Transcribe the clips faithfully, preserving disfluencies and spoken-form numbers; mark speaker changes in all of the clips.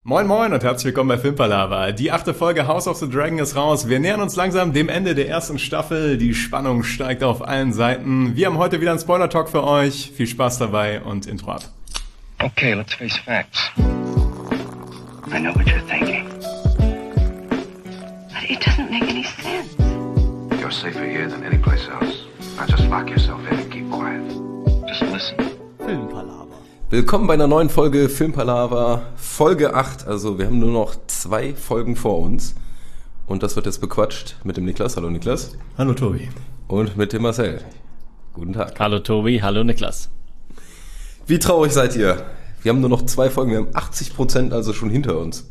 Speaker 1: Moin moin und herzlich willkommen bei Filmpalava. Die achte Folge House of the Dragon ist raus. Wir nähern uns langsam dem Ende der ersten Staffel. Die Spannung steigt auf allen Seiten. Wir haben heute wieder einen Spoiler-Talk für euch. Viel Spaß dabei und Intro ab.
Speaker 2: Okay, let's face facts. I know what you're thinking.
Speaker 3: But it doesn't make any sense.
Speaker 4: You're safer here than any place else. Now just lock yourself in and keep quiet.
Speaker 2: Just listen.
Speaker 5: Filmpalava. Willkommen bei einer neuen Folge Filmpalava, Folge acht. Also wir haben nur noch zwei Folgen vor uns. Und das wird jetzt bequatscht mit dem Niklas. Hallo Niklas.
Speaker 1: Hallo Tobi.
Speaker 5: Und mit dem Marcel. Guten Tag.
Speaker 6: Hallo Tobi, hallo Niklas.
Speaker 5: Wie traurig seid ihr? Wir haben nur noch zwei Folgen, wir haben achtzig Prozent also schon hinter uns.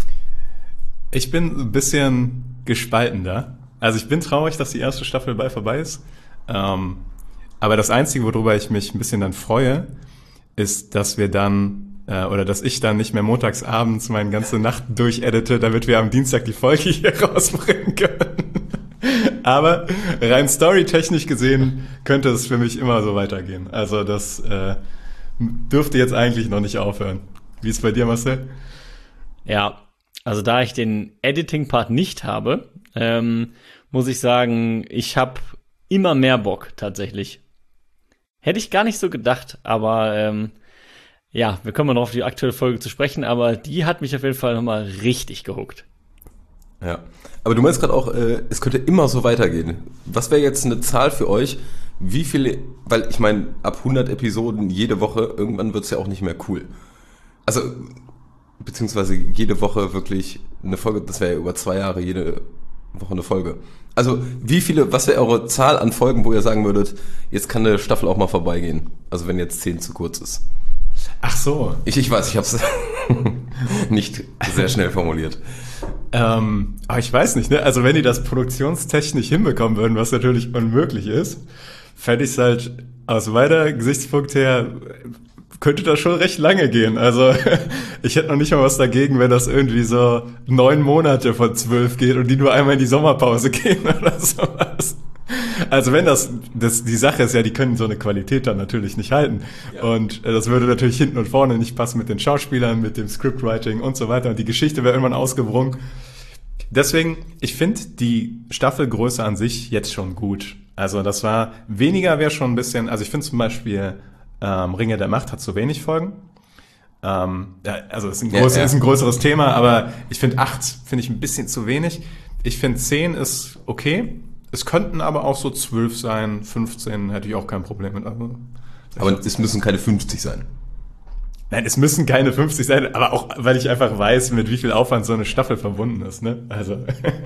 Speaker 1: Ich bin ein bisschen gespalten da. Also ich bin traurig, dass die erste Staffel bald vorbei ist. Ähm, aber das Einzige, worüber ich mich ein bisschen dann freue, ist, dass wir dann, äh, oder dass ich dann nicht mehr montags abends meine ganze Nacht durchedite, damit wir am Dienstag die Folge hier rausbringen können. Aber rein storytechnisch gesehen könnte es für mich immer so weitergehen. Also das äh, dürfte jetzt eigentlich noch nicht aufhören. Wie ist es bei dir, Marcel?
Speaker 6: Ja, also da ich den Editing-Part nicht habe, ähm, muss ich sagen, ich habe immer mehr Bock tatsächlich. Hätte ich gar nicht so gedacht, aber ähm, ja, wir kommen noch auf die aktuelle Folge zu sprechen, aber die hat mich auf jeden Fall nochmal richtig gehuckt.
Speaker 5: Ja, aber du meinst gerade auch, äh, es könnte immer so weitergehen. Was wäre jetzt eine Zahl für euch, wie viele, weil ich meine, ab hundert Episoden jede Woche, irgendwann wird es ja auch nicht mehr cool. Also, beziehungsweise jede Woche wirklich eine Folge, das wäre ja über zwei Jahre jede Woche eine Folge. Also wie viele, was wäre eure Zahl an Folgen, wo ihr sagen würdet, jetzt kann eine Staffel auch mal vorbeigehen? Also wenn jetzt zehn zu kurz ist.
Speaker 1: Ach so.
Speaker 5: Ich, ich weiß, ich habe es nicht sehr schnell formuliert.
Speaker 1: Ähm, aber ich weiß nicht, ne? Also wenn die das produktionstechnisch hinbekommen würden, was natürlich unmöglich ist, fände ich es halt aus meiner Gesichtspunkt her, könnte das schon recht lange gehen. Also ich hätte noch nicht mal was dagegen, wenn das irgendwie so neun Monate von zwölf geht und die nur einmal in die Sommerpause gehen oder sowas. Also wenn das, das die Sache ist ja, die können so eine Qualität dann natürlich nicht halten. Ja. Und das würde natürlich hinten und vorne nicht passen mit den Schauspielern, mit dem Scriptwriting und so weiter. Und die Geschichte wäre irgendwann ausgewrungen. Deswegen, ich finde die Staffelgröße an sich jetzt schon gut. Also das war, weniger wäre schon ein bisschen, also ich finde zum Beispiel Ähm, Ringe der Macht hat zu wenig Folgen. Ähm, ja, also ist ein, groß, ja, ja. ist ein größeres Thema, aber ich finde acht finde ich ein bisschen zu wenig. Ich finde zehn ist okay. Es könnten aber auch so zwölf sein, fünfzehn hätte ich auch kein Problem mit. Also,
Speaker 5: aber es müssen keine fünfzig sein.
Speaker 1: Nein, es müssen keine fünfzig sein, aber auch, weil ich einfach weiß, mit wie viel Aufwand so eine Staffel verbunden ist. Ne? Also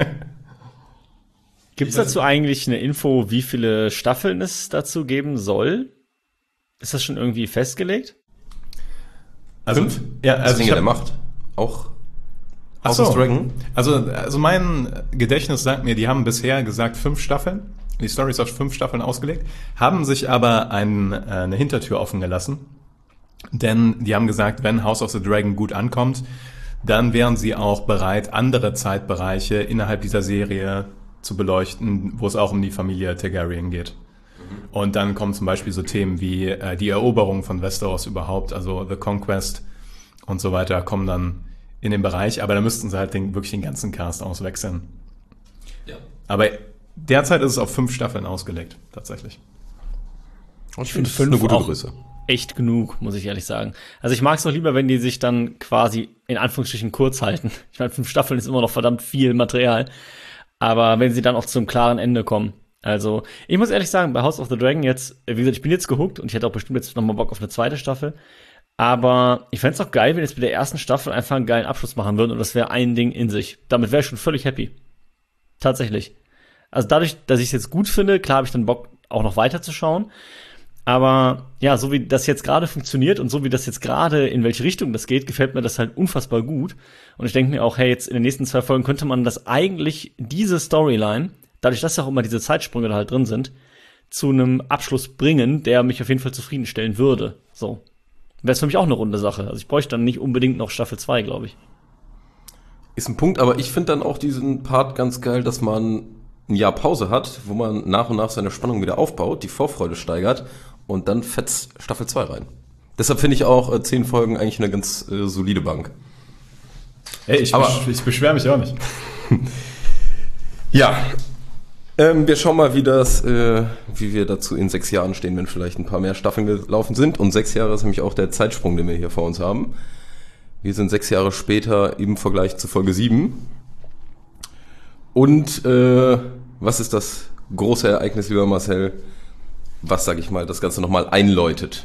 Speaker 6: Gibt es dazu eigentlich eine Info, wie viele Staffeln es dazu geben soll? Ist das schon irgendwie festgelegt?
Speaker 1: Also,
Speaker 5: Fünf?
Speaker 1: Ja, also
Speaker 5: das Ringe der Macht. Auch House of Dragon?
Speaker 1: Also, also mein Gedächtnis sagt mir, die haben bisher gesagt fünf Staffeln. Die Story ist auf fünf Staffeln ausgelegt, haben sich aber ein, eine Hintertür offen gelassen. Denn die haben gesagt, wenn House of the Dragon gut ankommt, dann wären sie auch bereit, andere Zeitbereiche innerhalb dieser Serie zu beleuchten, wo es auch um die Familie Targaryen geht. Und dann kommen zum Beispiel so Themen wie äh, die Eroberung von Westeros überhaupt, also The Conquest und so weiter, kommen dann in den Bereich. Aber da müssten sie halt den, wirklich den ganzen Cast auswechseln. Ja. Aber derzeit ist es auf fünf Staffeln ausgelegt, tatsächlich.
Speaker 6: Und ich finde fünf eine gute Größe. Echt genug, muss ich ehrlich sagen. Also ich mag es doch lieber, wenn die sich dann quasi in Anführungsstrichen kurz halten. Ich meine, fünf Staffeln ist immer noch verdammt viel Material. Aber wenn sie dann auch zum klaren Ende kommen. Also, ich muss ehrlich sagen, bei House of the Dragon jetzt, wie gesagt, ich bin jetzt gehuckt und ich hätte auch bestimmt jetzt nochmal Bock auf eine zweite Staffel. Aber ich fände es auch geil, wenn jetzt mit der ersten Staffel einfach einen geilen Abschluss machen würden und das wäre ein Ding in sich. Damit wäre ich schon völlig happy. Tatsächlich. Also dadurch, dass ich es jetzt gut finde, klar habe ich dann Bock, auch noch weiter zu schauen. Aber ja, so wie das jetzt gerade funktioniert und so wie das jetzt gerade, in welche Richtung das geht, gefällt mir das halt unfassbar gut. Und ich denke mir auch, hey, jetzt in den nächsten zwei Folgen könnte man das eigentlich, diese Storyline, dadurch, dass ja auch immer diese Zeitsprünge da halt drin sind, zu einem Abschluss bringen, der mich auf jeden Fall zufriedenstellen würde. So. Wäre es für mich auch eine runde Sache. Also ich bräuchte dann nicht unbedingt noch Staffel zwei, glaube ich.
Speaker 5: Ist ein Punkt, aber ich finde dann auch diesen Part ganz geil, dass man ein Jahr Pause hat, wo man nach und nach seine Spannung wieder aufbaut, die Vorfreude steigert und dann fetzt Staffel zwei rein. Deshalb finde ich auch äh, zehn Folgen eigentlich eine ganz äh, solide Bank.
Speaker 1: Ey, ich,
Speaker 5: Aber,
Speaker 1: besch- ich beschwere mich auch nicht.
Speaker 5: Ja, ähm, wir schauen mal, wie das, äh, wie wir dazu in sechs Jahren stehen, wenn vielleicht ein paar mehr Staffeln gelaufen sind. Und sechs Jahre ist nämlich auch der Zeitsprung, den wir hier vor uns haben. Wir sind sechs Jahre später im Vergleich zu Folge sieben. Und äh, was ist das große Ereignis, lieber Marcel, was, sag ich mal, das Ganze nochmal einläutet?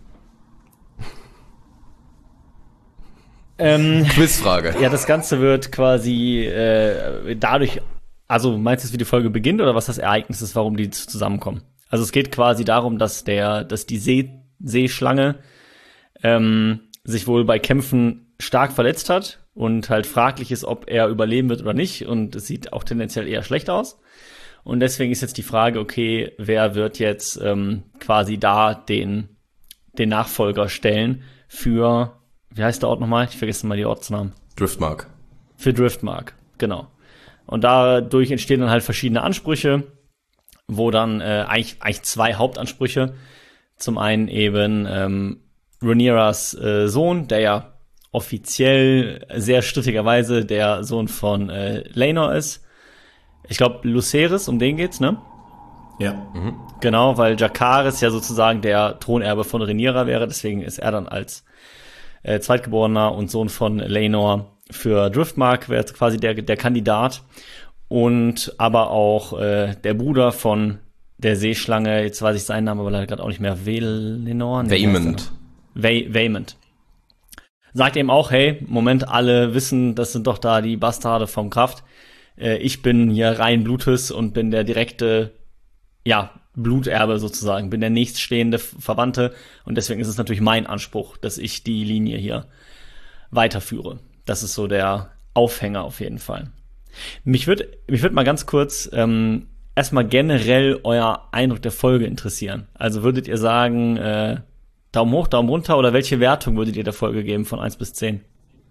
Speaker 6: Ähm,
Speaker 5: Quizfrage.
Speaker 6: Ja, das Ganze wird quasi äh, dadurch, also meinst du, wie die Folge beginnt oder was das Ereignis ist, warum die zusammenkommen? Also es geht quasi darum, dass der, dass die See, Seeschlange ähm, sich wohl bei Kämpfen stark verletzt hat und halt fraglich ist, ob er überleben wird oder nicht. Und es sieht auch tendenziell eher schlecht aus. Und deswegen ist jetzt die Frage, okay, wer wird jetzt ähm, quasi da den, den Nachfolger stellen für, wie heißt der Ort nochmal? Ich vergesse mal die Ortsnamen.
Speaker 5: Driftmark.
Speaker 6: Für Driftmark, genau. Und dadurch entstehen dann halt verschiedene Ansprüche, wo dann äh, eigentlich, eigentlich zwei Hauptansprüche. Zum einen eben ähm, Rhaenyras äh, Sohn, der ja offiziell sehr strittigerweise der Sohn von äh, Laenor ist. Ich glaube, Lucerys, um den geht's, ne?
Speaker 1: Ja.
Speaker 5: Mhm.
Speaker 6: Genau, weil Jacaerys ja sozusagen der Thronerbe von Rhaenyra wäre. Deswegen ist er dann als äh, Zweitgeborener und Sohn von Laenor für Driftmark wäre quasi der, der Kandidat. Und aber auch äh, der Bruder von der Seeschlange, jetzt weiß ich seinen Namen, aber leider gerade auch nicht mehr, Valinor? Nee,
Speaker 5: Vaemond.
Speaker 6: Va- Vaemond. Sagt eben auch, hey, Moment, alle wissen, das sind doch da die Bastarde vom Kraft. Äh, ich bin hier rein Blutes und bin der direkte, ja, Bluterbe sozusagen, bin der nächststehende Verwandte und deswegen ist es natürlich mein Anspruch, dass ich die Linie hier weiterführe. Das ist so der Aufhänger auf jeden Fall. Mich würde mich würd mal ganz kurz ähm, erstmal generell euer Eindruck der Folge interessieren. Also würdet ihr sagen, äh, Daumen hoch, Daumen runter oder welche Wertung würdet ihr der Folge geben von eins bis zehn?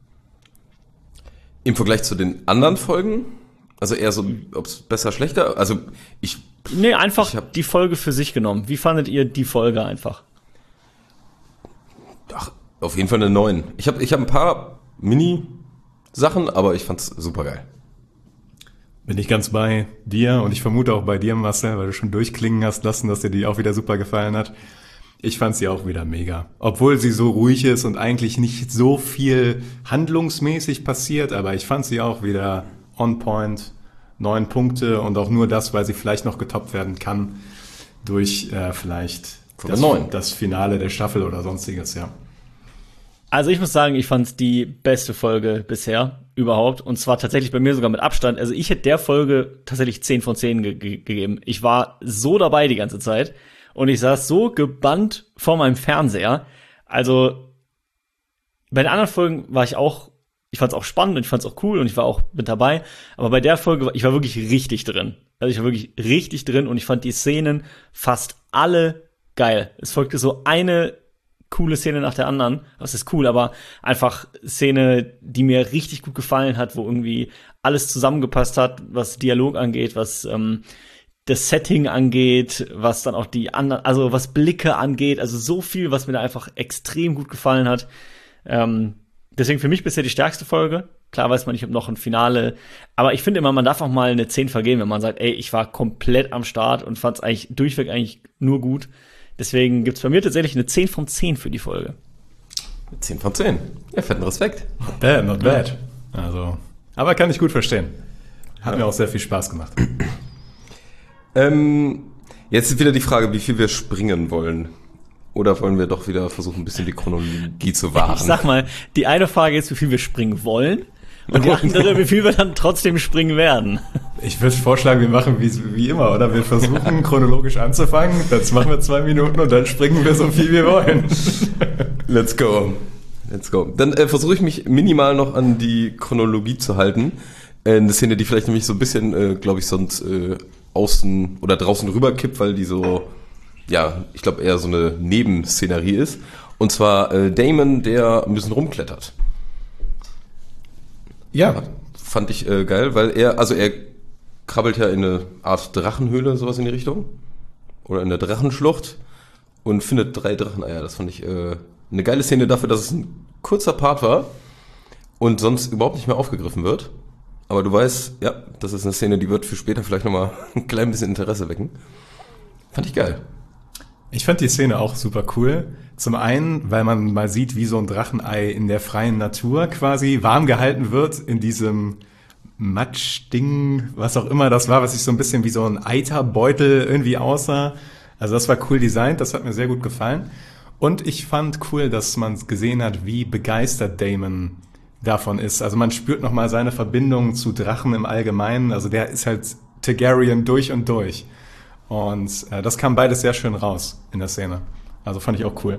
Speaker 5: Im Vergleich zu den anderen Folgen? Also eher so, ob es besser, schlechter? Also ich...
Speaker 6: Nee, einfach
Speaker 5: ich hab,
Speaker 6: die Folge für sich genommen. Wie fandet ihr die Folge einfach?
Speaker 5: Ach, auf jeden Fall eine neun. Ich habe ich hab ein paar Mini-Sachen, aber ich fand's super geil.
Speaker 1: Bin ich ganz bei dir und ich vermute auch bei dir, Marcel, weil du schon durchklingen hast lassen, dass dir die auch wieder super gefallen hat. Ich fand sie auch wieder mega. Obwohl sie so ruhig ist und eigentlich nicht so viel handlungsmäßig passiert, aber ich fand sie auch wieder on point, neun Punkte und auch nur das, weil sie vielleicht noch getoppt werden kann durch äh, vielleicht das, das Finale der Staffel oder sonstiges, ja.
Speaker 6: Also ich muss sagen, ich fand die beste Folge bisher überhaupt und zwar tatsächlich bei mir sogar mit Abstand. Also ich hätte der Folge tatsächlich zehn von zehn ge- ge- gegeben. Ich war so dabei die ganze Zeit. Und ich saß so gebannt vor meinem Fernseher. Also bei den anderen Folgen war ich auch, ich fand's auch spannend und ich fand's auch cool und ich war auch mit dabei. Aber bei der Folge, ich war wirklich richtig drin. Also ich war wirklich richtig drin und ich fand die Szenen fast alle geil. Es folgte so eine coole Szene nach der anderen. Das ist cool, aber einfach Szene, die mir richtig gut gefallen hat, wo irgendwie alles zusammengepasst hat, was Dialog angeht, was ähm, das Setting angeht, was dann auch die anderen, also was Blicke angeht, also so viel, was mir da einfach extrem gut gefallen hat. Ähm, deswegen für mich bisher die stärkste Folge. Klar weiß man nicht, ob noch ein Finale, aber ich finde immer, man darf auch mal eine zehn vergeben, wenn man sagt, ey, ich war komplett am Start und fand es eigentlich durchweg eigentlich nur gut. Deswegen gibt's bei mir tatsächlich eine zehn von zehn für die Folge.
Speaker 5: zehn von zehn. Ja, fetten Respekt.
Speaker 1: Not bad, not bad. Also, aber kann ich gut verstehen. Hat ja. mir auch sehr viel Spaß gemacht.
Speaker 5: Ähm, jetzt ist wieder die Frage, wie viel wir springen wollen. Oder wollen wir doch wieder versuchen, ein bisschen die Chronologie zu wahren?
Speaker 6: Ich sag mal, die eine Frage ist, wie viel wir springen wollen. Und die andere, wie viel wir dann trotzdem springen werden.
Speaker 1: Ich würde vorschlagen, wir machen wie, wie immer, oder? Wir versuchen chronologisch anzufangen, das machen wir zwei Minuten und dann springen wir so viel wir wollen.
Speaker 5: Let's go. Let's go. Dann äh, versuche ich mich minimal noch an die Chronologie zu halten. Äh, eine Szene, die vielleicht nämlich so ein bisschen, äh, glaube ich, sonst äh, außen oder draußen rüberkippt, weil die so, ja, ich glaube eher so eine Nebenszenerie ist. Und zwar äh, Daemon, der ein bisschen rumklettert. Ja, fand ich äh, geil, weil er, also er krabbelt ja in eine Art Drachenhöhle, sowas in die Richtung. Oder in der Drachenschlucht und findet drei Dracheneier. Das fand ich äh, eine geile Szene dafür, dass es ein kurzer Part war. und sonst überhaupt nicht mehr aufgegriffen wird. Aber du weißt, ja, das ist eine Szene, die wird für später vielleicht nochmal ein klein bisschen Interesse wecken. Fand ich geil.
Speaker 1: Ich fand die Szene auch super cool. Zum einen, weil man mal sieht, wie so ein Drachenei in der freien Natur quasi warm gehalten wird in diesem Matschding, was auch immer das war, was sich so ein bisschen wie so ein Eiterbeutel irgendwie aussah. Also das war cool designt, das hat mir sehr gut gefallen. Und ich fand cool, dass man gesehen hat, wie begeistert Daemon davon ist. Also man spürt nochmal seine Verbindung zu Drachen im Allgemeinen. Also der ist halt Targaryen durch und durch. Und äh, das kam beides sehr schön raus in der Szene. Also fand ich auch cool.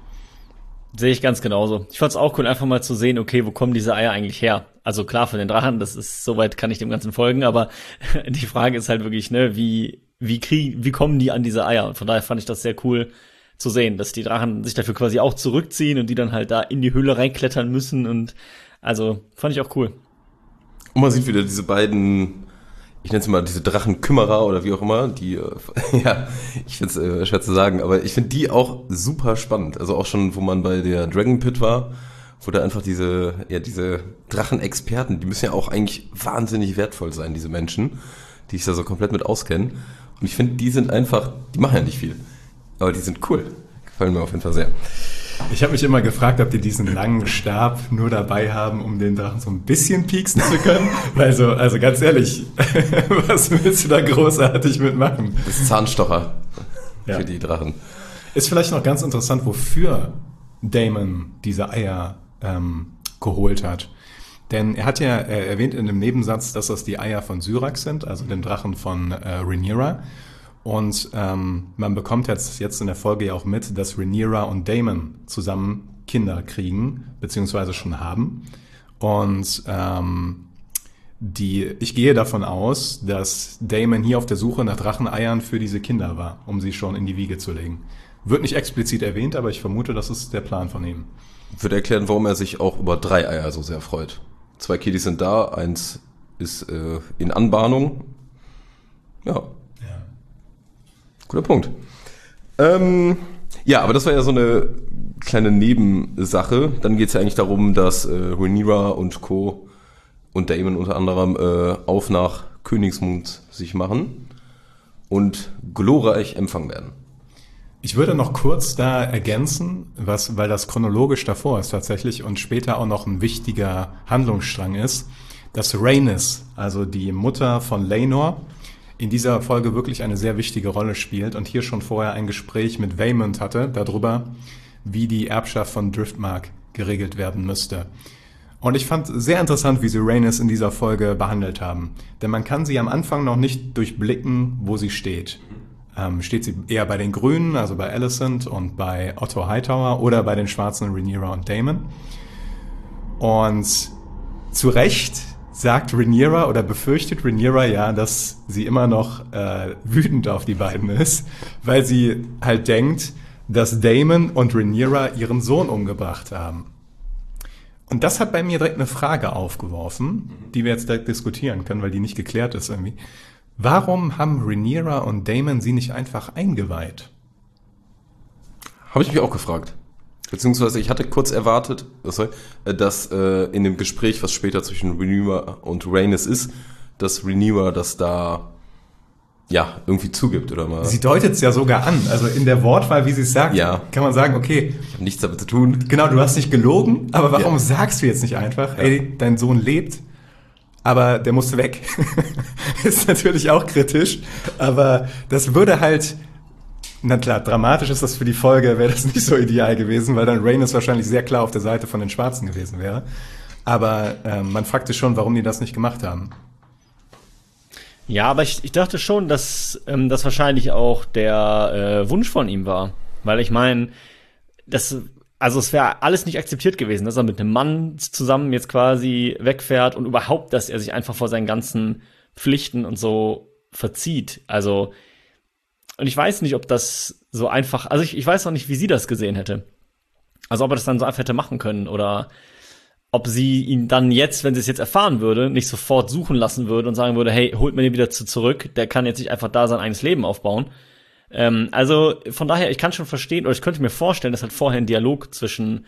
Speaker 6: Sehe ich ganz genauso. Ich fand es auch cool, einfach mal zu sehen, okay, wo kommen diese Eier eigentlich her? Also klar, von den Drachen, das ist, soweit kann ich dem Ganzen folgen, aber die Frage ist halt wirklich, ne, wie, wie kriegen, wie kommen die an diese Eier? Und von daher fand ich das sehr cool zu sehen, dass die Drachen sich dafür quasi auch zurückziehen und die dann halt da in die Höhle reinklettern müssen und also, fand ich auch cool.
Speaker 5: Und man sieht wieder diese beiden, ich nenne es mal diese Drachenkümmerer oder wie auch immer, die, äh, ja, ich finde es äh, schwer zu sagen, aber ich finde die auch super spannend. Also auch schon, wo man bei der Dragon Pit war, wo da einfach diese, ja, diese Drachenexperten, die müssen ja auch eigentlich wahnsinnig wertvoll sein, diese Menschen, die sich da so komplett mit auskennen. Und ich finde, die sind einfach, die machen ja nicht viel, aber die sind cool. Gefallen mir auf jeden Fall sehr.
Speaker 1: Ich habe mich immer gefragt, ob die diesen langen Stab nur dabei haben, um den Drachen so ein bisschen pieksen zu können. Weil so, also ganz ehrlich, was willst du da großartig mitmachen?
Speaker 5: Das ist Zahnstocher
Speaker 1: ja.
Speaker 5: für die Drachen.
Speaker 1: Ist vielleicht noch ganz interessant, wofür Daemon diese Eier ähm, geholt hat. Denn er hat ja äh, erwähnt in dem Nebensatz, dass das die Eier von Syrax sind, also dem Drachen von äh, Rhaenyra. Und ähm, man bekommt jetzt, jetzt in der Folge ja auch mit, dass Rhaenyra und Daemon zusammen Kinder kriegen, beziehungsweise schon haben. Und ähm, die, ich gehe davon aus, dass Daemon hier auf der Suche nach Dracheneiern für diese Kinder war, um sie schon in die Wiege zu legen. Wird nicht explizit erwähnt, aber ich vermute, das ist der Plan von ihm.
Speaker 5: Würde erklären, warum er sich auch über drei Eier so sehr freut. Zwei Kiddies sind da, eins ist äh, in Anbahnung. Ja. Guter Punkt. Ähm, ja, aber das war ja so eine kleine Nebensache. Dann geht es ja eigentlich darum, dass äh, Rhaenyra und Co. und Daemon unter anderem äh, auf nach Königsmund sich machen und glorreich empfangen werden.
Speaker 1: Ich würde noch kurz da ergänzen, was, weil das chronologisch davor ist tatsächlich und später auch noch ein wichtiger Handlungsstrang ist, dass Rhaenys, also die Mutter von Laenor, in dieser Folge wirklich eine sehr wichtige Rolle spielt und hier schon vorher ein Gespräch mit Waymond hatte darüber, wie die Erbschaft von Driftmark geregelt werden müsste. Und ich fand sehr interessant, wie sie Rhaenys in dieser Folge behandelt haben. Denn man kann sie am Anfang noch nicht durchblicken, wo sie steht. Ähm, steht sie eher bei den Grünen, also bei Alicent und bei Otto Hightower oder bei den Schwarzen Rhaenyra und Daemon. Und zu Recht sagt Rhaenyra oder befürchtet Rhaenyra ja, dass sie immer noch äh, wütend auf die beiden ist, weil sie halt denkt, dass Daemon und Rhaenyra ihren Sohn umgebracht haben. Und das hat bei mir direkt eine Frage aufgeworfen, die wir jetzt direkt diskutieren können, weil die nicht geklärt ist irgendwie. Warum haben Rhaenyra und Daemon sie nicht einfach eingeweiht?
Speaker 5: Habe ich mich auch gefragt. Beziehungsweise ich hatte kurz erwartet, dass äh, in dem Gespräch, was später zwischen Rhaenyra und Rhaenys ist, dass Rhaenyra das da ja irgendwie zugibt oder mal.
Speaker 1: Sie deutet es ja sogar an, also in der Wortwahl, wie sie es sagt,
Speaker 5: ja.
Speaker 1: Kann man sagen, okay,
Speaker 5: ich habe nichts damit zu tun.
Speaker 1: Genau, du hast nicht gelogen, aber warum
Speaker 5: ja.
Speaker 1: sagst du jetzt nicht einfach,
Speaker 5: ja.
Speaker 1: ey, dein Sohn lebt, aber der musste weg? Ist natürlich auch kritisch, aber das würde halt. Na klar, dramatisch ist das für die Folge, wäre das nicht so ideal gewesen, weil dann Rhaenys wahrscheinlich sehr klar auf der Seite von den Schwarzen gewesen wäre. Aber ähm, man fragt sich schon, warum die das nicht gemacht haben.
Speaker 6: Ja, aber ich, ich dachte schon, dass ähm, das wahrscheinlich auch der äh, Wunsch von ihm war. Weil ich meine, das, also es wäre alles nicht akzeptiert gewesen, dass er mit einem Mann zusammen jetzt quasi wegfährt und überhaupt, dass er sich einfach vor seinen ganzen Pflichten und so verzieht. Also und ich weiß nicht, ob das so einfach, also ich, ich weiß noch nicht, wie sie das gesehen hätte. Also ob er das dann so einfach hätte machen können oder ob sie ihn dann jetzt, wenn sie es jetzt erfahren würde, nicht sofort suchen lassen würde und sagen würde, hey, holt mir den wieder zu zurück, der kann jetzt nicht einfach da sein eigenes Leben aufbauen. Ähm, also von daher, ich kann schon verstehen, oder ich könnte mir vorstellen, dass halt vorher ein Dialog zwischen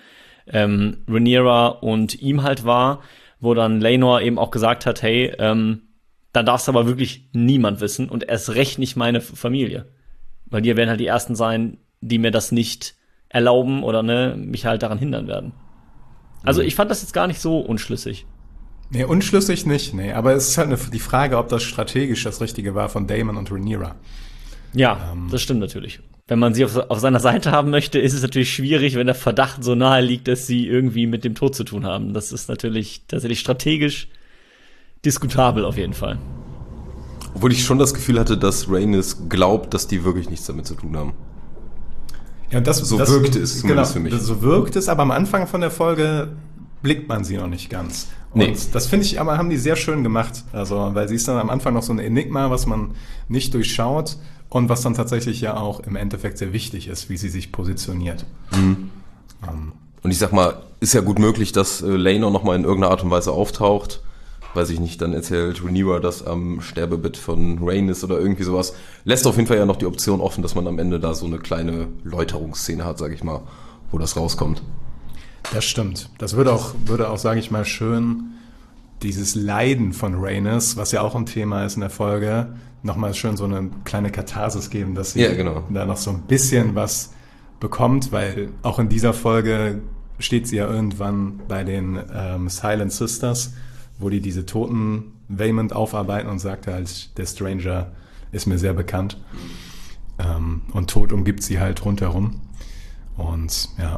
Speaker 6: ähm, Rhaenyra und ihm halt war, wo dann Laenor eben auch gesagt hat, hey, ähm, dann darf's aber wirklich niemand wissen und erst recht nicht meine Familie. Weil die werden halt die Ersten sein, die mir das nicht erlauben oder ne, mich halt daran hindern werden. Also ich fand das jetzt gar nicht so unschlüssig.
Speaker 1: Nee, unschlüssig nicht, nee. Aber es ist halt eine, die Frage, ob das strategisch das Richtige war von Daemon und Rhaenyra.
Speaker 6: Ja, ähm. das stimmt natürlich. Wenn man sie auf, auf seiner Seite haben möchte, ist es natürlich schwierig, wenn der Verdacht so nahe liegt, dass sie irgendwie mit dem Tod zu tun haben. Das ist natürlich tatsächlich strategisch diskutabel auf jeden Fall.
Speaker 5: Obwohl ich schon das Gefühl hatte, dass Rhaenys glaubt, dass die wirklich nichts damit zu tun haben.
Speaker 1: Ja, das,
Speaker 5: so
Speaker 1: das,
Speaker 5: wirkt es
Speaker 1: genau,
Speaker 5: für mich.
Speaker 1: So wirkt es, aber am Anfang von der Folge blickt man sie noch nicht ganz. Und
Speaker 5: nee.
Speaker 1: das finde ich aber, haben die sehr schön gemacht. Also, weil sie ist dann am Anfang noch so ein Enigma, was man nicht durchschaut und was dann tatsächlich ja auch im Endeffekt sehr wichtig ist, wie sie sich positioniert.
Speaker 5: Mhm. Um. Und ich sag mal, ist ja gut möglich, dass äh, Laenor nochmal in irgendeiner Art und Weise auftaucht. Weiß ich nicht, dann erzählt Rhaenyra das am Sterbebett von Rhaenys oder irgendwie sowas. Lässt auf jeden Fall ja noch die Option offen, dass man am Ende da so eine kleine Läuterungsszene hat, sag ich mal, wo das rauskommt.
Speaker 1: Das stimmt. Das würde auch, würde auch, sage ich mal, schön dieses Leiden von Rhaenys, was ja auch ein Thema ist in der Folge, nochmal schön so eine kleine Katharsis geben, dass sie
Speaker 5: ja, genau.
Speaker 1: da noch so ein bisschen was bekommt, weil auch in dieser Folge steht sie ja irgendwann bei den ähm, Silent Sisters, wo die diese Toten Waymond aufarbeiten und sagt halt, der Stranger ist mir sehr bekannt. Ähm, und Tod umgibt sie halt rundherum. Und ja,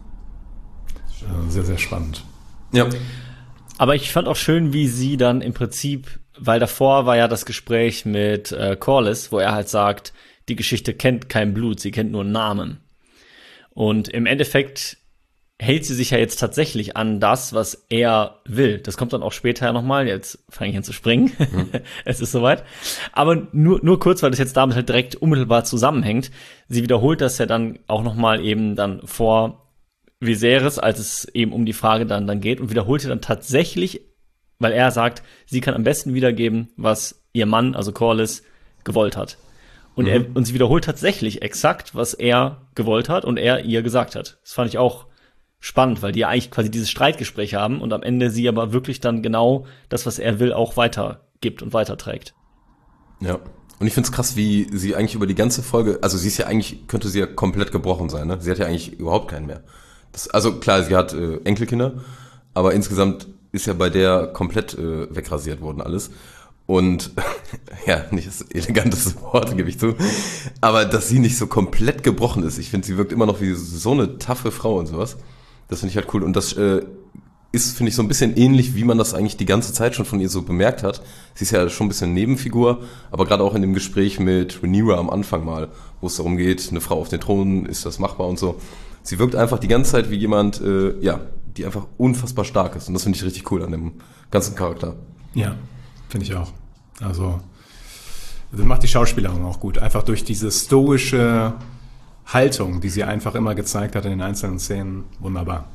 Speaker 1: äh, sehr, sehr spannend.
Speaker 5: Ja.
Speaker 6: Aber ich fand auch schön, wie sie dann im Prinzip, weil davor war ja das Gespräch mit äh, Corlys, wo er halt sagt, die Geschichte kennt kein Blut, sie kennt nur Namen. Und im Endeffekt hält sie sich ja jetzt tatsächlich an das, was er will. Das kommt dann auch später nochmal. Jetzt fange ich an zu springen. Mhm. Es ist soweit. Aber nur, nur kurz, weil das jetzt damit halt direkt unmittelbar zusammenhängt. Sie wiederholt das ja dann auch nochmal eben dann vor Viserys, als es eben um die Frage dann, dann geht und wiederholt dann tatsächlich, weil er sagt, sie kann am besten wiedergeben, was ihr Mann, also Corlys, gewollt hat. Und, mhm. er, und sie wiederholt tatsächlich exakt, was er gewollt hat und er ihr gesagt hat. Das fand ich auch spannend, weil die ja eigentlich quasi dieses Streitgespräch haben und am Ende sie aber wirklich dann genau das, was er will, auch weitergibt und weiterträgt.
Speaker 5: Ja. Und ich find's krass, wie sie eigentlich über die ganze Folge, also sie ist ja eigentlich, könnte sie ja komplett gebrochen sein, ne? Sie hat ja eigentlich überhaupt keinen mehr. Das, also klar, sie hat äh, Enkelkinder, aber insgesamt ist ja bei der komplett äh, wegrasiert worden alles. Und ja, nicht das eleganteste Wort, gebe ich zu. Aber dass sie nicht so komplett gebrochen ist. Ich finde, sie wirkt immer noch wie so eine taffe Frau und sowas. Das finde ich halt cool. Und das äh, ist, finde ich, so ein bisschen ähnlich, wie man das eigentlich die ganze Zeit schon von ihr so bemerkt hat. Sie ist ja schon ein bisschen Nebenfigur, aber gerade auch in dem Gespräch mit Rhaenyra am Anfang mal, wo es darum geht, eine Frau auf den Thron, ist das machbar und so. Sie wirkt einfach die ganze Zeit wie jemand, äh, ja, die einfach unfassbar stark ist. Und das finde ich richtig cool an dem ganzen Charakter.
Speaker 1: Ja, finde ich auch. Also, das macht die Schauspielerin auch gut. Einfach durch diese stoische Haltung, die sie einfach immer gezeigt hat in den einzelnen Szenen. Wunderbar.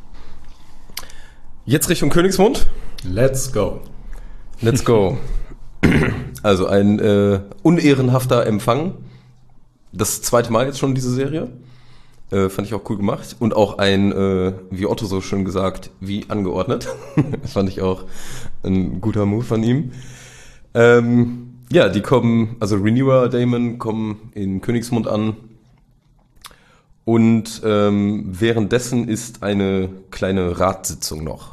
Speaker 5: Jetzt Richtung Königsmund.
Speaker 1: Let's go.
Speaker 5: Let's go. Also ein äh, unehrenhafter Empfang. Das zweite Mal jetzt schon diese Serie. Äh, fand ich auch cool gemacht. Und auch ein, äh, wie Otto so schön gesagt, wie angeordnet. Das fand ich auch ein guter Move von ihm. Ähm, ja, die kommen, also Rhaenyra, Daemon kommen in Königsmund an. Und ähm, währenddessen ist eine kleine Ratssitzung noch.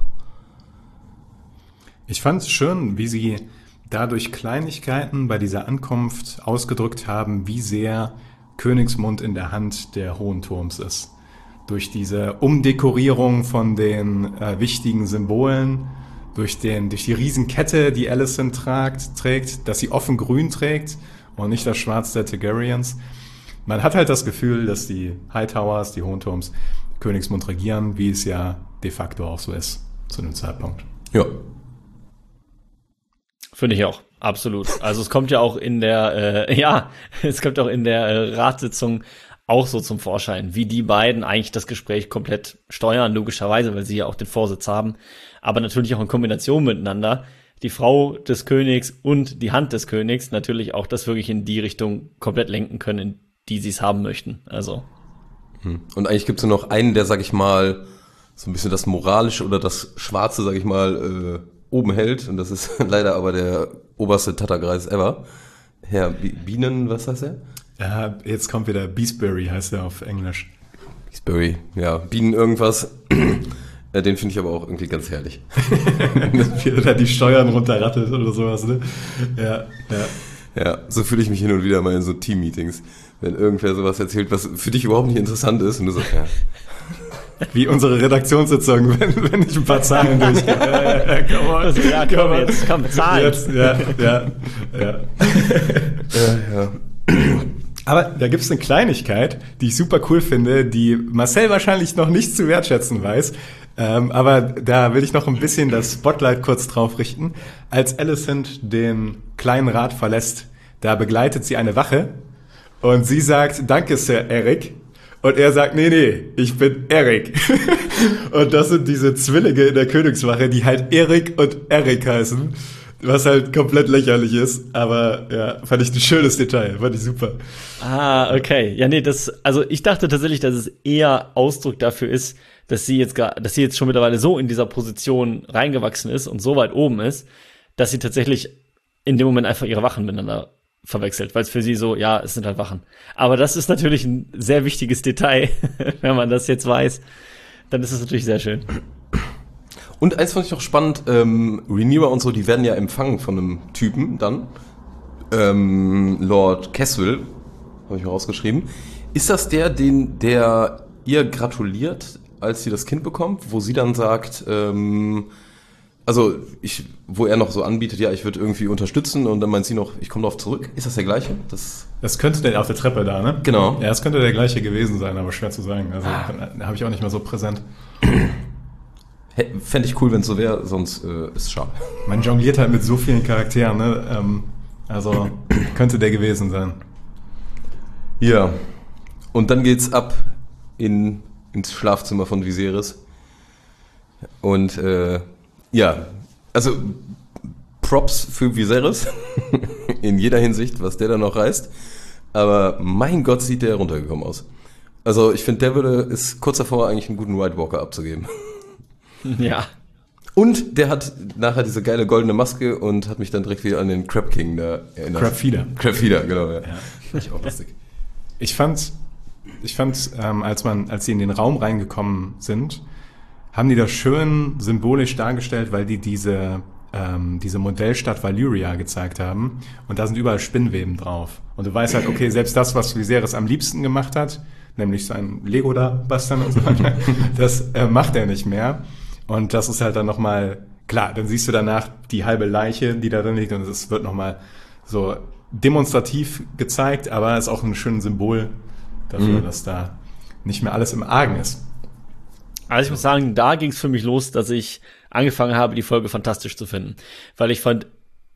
Speaker 1: Ich fand es schön, wie sie dadurch Kleinigkeiten bei dieser Ankunft ausgedrückt haben, wie sehr Königsmund in der Hand der Hohen Turms ist. Durch diese Umdekorierung von den äh, wichtigen Symbolen, durch, den, durch die Riesenkette, die Alicent tragt, trägt, dass sie offen grün trägt und nicht das Schwarz der Targaryens. Man hat halt das Gefühl, dass die Hightowers, die Hohen Turms, Königsmund regieren, wie es ja de facto auch so ist zu dem Zeitpunkt.
Speaker 5: Ja.
Speaker 6: Finde ich auch, absolut. Also es kommt ja auch in der, äh, ja, es kommt auch in der äh, Ratssitzung auch so zum Vorschein, wie die beiden eigentlich das Gespräch komplett steuern, logischerweise, weil sie ja auch den Vorsitz haben, aber natürlich auch in Kombination miteinander. Die Frau des Königs und die Hand des Königs natürlich auch das wirklich in die Richtung komplett lenken können, in die sie es haben möchten. Also.
Speaker 5: Und eigentlich gibt es nur noch einen, der, sag ich mal, so ein bisschen das Moralische oder das Schwarze, sag ich mal, äh, oben hält. Und das ist leider aber der oberste Tatterkreis ever. Herr Bienen, was heißt er?
Speaker 1: Ja, jetzt kommt wieder Beesbury, heißt er auf Englisch.
Speaker 5: Beesbury, ja, Bienen irgendwas. Den finde ich aber auch irgendwie ganz herrlich.
Speaker 1: Wie er da die Steuern runterrattelt oder sowas, ne? Ja, ja.
Speaker 5: Ja, so fühle ich mich hin und wieder mal in so Team-Meetings, wenn irgendwer sowas erzählt, was für dich überhaupt nicht interessant ist und du so, ja.
Speaker 1: Wie unsere Redaktionssitzung, wenn, wenn ich ein paar Zahlen durchgehe. Ja, ja, komm,
Speaker 6: also, ja, komm, komm jetzt, komm, Zahlen. Jetzt,
Speaker 1: ja, ja, ja. ja, ja. Aber da gibt's eine Kleinigkeit, die ich super cool finde, die Marcel wahrscheinlich noch nicht zu wertschätzen weiß. Ähm, aber da will ich noch ein bisschen das Spotlight kurz drauf richten. Als Alicent den kleinen Rat verlässt, da begleitet sie eine Wache und sie sagt, danke, Sir Eric. Und er sagt, nee, nee, ich bin Eric. Und das sind diese Zwillinge in der Königswache, die halt Eric und Eric heißen, was halt komplett lächerlich ist. Aber ja, fand ich ein schönes Detail, fand ich super.
Speaker 6: Ah, okay. Ja, nee, das, also ich dachte tatsächlich, dass es eher Ausdruck dafür ist, dass sie jetzt gar, dass sie jetzt schon mittlerweile so in dieser Position reingewachsen ist und so weit oben ist, dass sie tatsächlich in dem Moment einfach ihre Wachen miteinander verwechselt, weil es für sie so, ja, es sind halt Wachen. Aber das ist natürlich ein sehr wichtiges Detail, wenn man das jetzt weiß, dann ist es natürlich sehr schön.
Speaker 5: Und eins fand ich auch spannend, ähm, Rhaenyra und so, die werden ja empfangen von einem Typen dann, ähm, Lord Caswell, habe ich mir rausgeschrieben. Ist das der, den der ihr gratuliert, als sie das Kind bekommt, wo sie dann sagt, ähm, also ich, wo er noch so anbietet, ja, ich würde irgendwie unterstützen und dann meint sie noch, ich komme darauf zurück. Ist das der gleiche? Das,
Speaker 1: das könnte der auf der Treppe da, ne?
Speaker 5: Genau.
Speaker 1: Ja, das könnte der gleiche gewesen sein, aber schwer zu sagen. Also da habe ich auch nicht mehr so präsent.
Speaker 5: Fände ich cool, wenn es so wäre, sonst äh, ist es schade.
Speaker 1: Man jongliert halt mit so vielen Charakteren, ne? Ähm, also könnte der gewesen sein.
Speaker 5: Ja. Und dann geht's ab in, ins Schlafzimmer von Viserys. Und äh, ja, also Props für Viserys in jeder Hinsicht, was der da noch reißt. Aber mein Gott, sieht der runtergekommen aus. Also ich finde, der würde ist kurz davor, eigentlich einen guten White Walker abzugeben.
Speaker 6: Ja.
Speaker 5: Und der hat nachher diese geile goldene Maske und hat mich dann direkt wieder an den Crab King da erinnert.
Speaker 1: Crab Feeder.
Speaker 5: Crab Feeder, genau. Ja.
Speaker 1: Ja.
Speaker 5: Fand ich auch lustig.
Speaker 1: Ich fand, ich fand, ähm, als man, als sie in den Raum reingekommen sind, haben die das schön symbolisch dargestellt, weil die diese, ähm, diese Modellstadt Valyria gezeigt haben. Und da sind überall Spinnweben drauf. Und du weißt halt, okay, selbst das, was Viserys am liebsten gemacht hat, nämlich sein Lego da basteln und so, das äh, macht er nicht mehr. Und das ist halt dann nochmal, klar, dann siehst du danach die halbe Leiche, die da drin liegt und es wird nochmal so demonstrativ gezeigt, aber es ist auch ein schönes Symbol dafür, mhm. dass da nicht mehr alles im Argen ist.
Speaker 6: Also ich muss sagen, da ging es für mich los, dass ich angefangen habe, die Folge fantastisch zu finden. Weil ich fand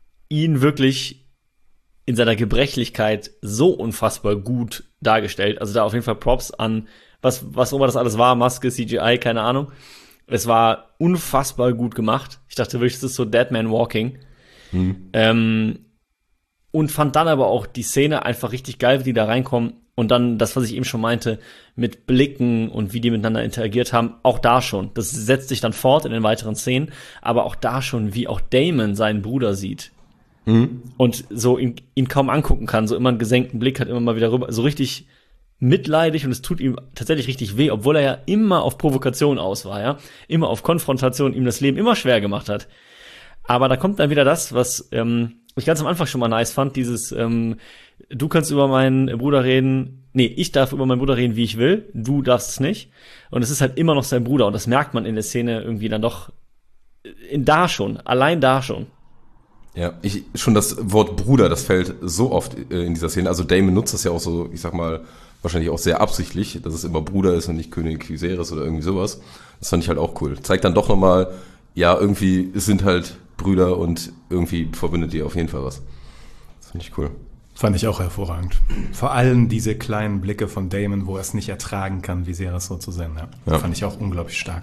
Speaker 6: ihn wirklich in seiner Gebrechlichkeit so unfassbar gut dargestellt. Also da auf jeden Fall Props an, was was immer das alles war, Maske, C G I, keine Ahnung. Es war unfassbar gut gemacht. Ich dachte wirklich, das ist so Dead Man Walking. Mhm. Ähm, und fand dann aber auch die Szene einfach richtig geil, wie die da reinkommen. Und dann das, was ich eben schon meinte, mit Blicken und wie die miteinander interagiert haben, auch da schon. Das setzt sich dann fort in den weiteren Szenen. Aber auch da schon, wie auch Daemon seinen Bruder sieht. Mhm. Und so ihn, ihn kaum angucken kann. So immer einen gesenkten Blick hat, immer mal wieder rüber. So richtig mitleidig und es tut ihm tatsächlich richtig weh, obwohl er ja immer auf Provokation aus war, ja. Immer auf Konfrontation, ihm das Leben immer schwer gemacht hat. Aber da kommt dann wieder das, was ähm, ich ganz am Anfang schon mal nice fand, dieses ähm, du kannst über meinen Bruder reden, nee, ich darf über meinen Bruder reden, wie ich will, du darfst es nicht. Und es ist halt immer noch sein Bruder und das merkt man in der Szene irgendwie dann doch in da schon, allein da schon.
Speaker 5: Ja, ich schon das Wort Bruder, das fällt so oft äh, in dieser Szene. Also Daemon nutzt das ja auch so, ich sag mal, wahrscheinlich auch sehr absichtlich, dass es immer Bruder ist und nicht König Viserys oder irgendwie sowas. Das fand ich halt auch cool. Zeigt dann doch nochmal, ja, irgendwie es sind halt Brüder und irgendwie verbindet die auf jeden Fall was. Das fand ich cool.
Speaker 1: Fand ich auch hervorragend. Vor allem diese kleinen Blicke von Daemon, wo er es nicht ertragen kann, Viserys so zu sehen. Ja. Ja. Fand ich auch unglaublich stark.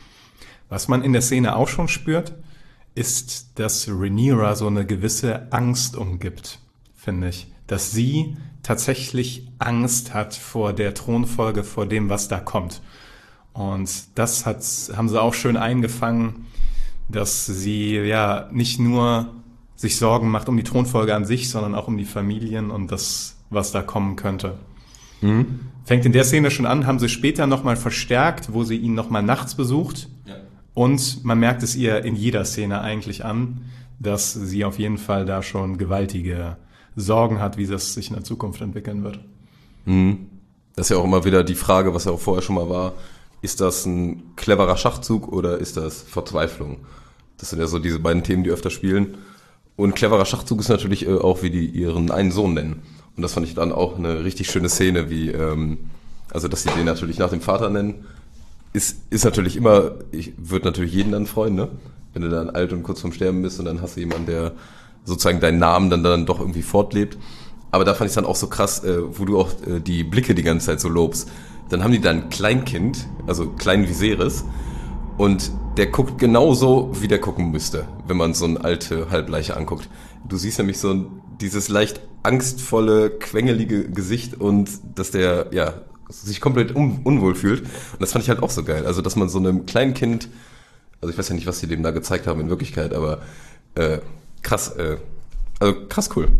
Speaker 1: Was man in der Szene auch schon spürt, ist, dass Rhaenyra so eine gewisse Angst umgibt, finde ich. Dass sie tatsächlich Angst hat vor der Thronfolge, vor dem, was da kommt. Und das hat, haben sie auch schön eingefangen, dass sie ja nicht nur sich Sorgen macht um die Thronfolge an sich, sondern auch um die Familien und das, was da kommen könnte. Mhm. Fängt in der Szene schon an, haben sie später nochmal verstärkt, wo sie ihn nochmal nachts besucht. Ja. Und man merkt es ihr in jeder Szene eigentlich an, dass sie auf jeden Fall da schon gewaltige Sorgen hat, wie das sich in der Zukunft entwickeln wird.
Speaker 5: Mhm. Das ist ja auch immer wieder die Frage, was ja auch vorher schon mal war, ist das ein cleverer Schachzug oder ist das Verzweiflung? Das sind ja so diese beiden Themen, die öfter spielen. Und cleverer Schachzug ist natürlich äh, auch, wie die ihren einen Sohn nennen. Und das fand ich dann auch eine richtig schöne Szene, wie, ähm, also dass sie den natürlich nach dem Vater nennen, ist, ist natürlich immer, ich würde natürlich jeden dann freuen, ne? Wenn du dann alt und kurz vorm Sterben bist und dann hast du jemanden, der sozusagen deinen Namen dann, dann doch irgendwie fortlebt. Aber da fand ich es dann auch so krass, äh, wo du auch äh, die Blicke die ganze Zeit so lobst. Dann haben die da ein Kleinkind, also kleinen Viserys, und der guckt genauso, wie der gucken müsste, wenn man so eine alte Halbleiche anguckt. Du siehst nämlich so ein, dieses leicht angstvolle, quengelige Gesicht und dass der, ja, sich komplett un- unwohl fühlt. Und das fand ich halt auch so geil. Also, dass man so einem kleinen Kind, also ich weiß ja nicht, was die dem da gezeigt haben in Wirklichkeit, aber äh, krass, äh, also krass cool.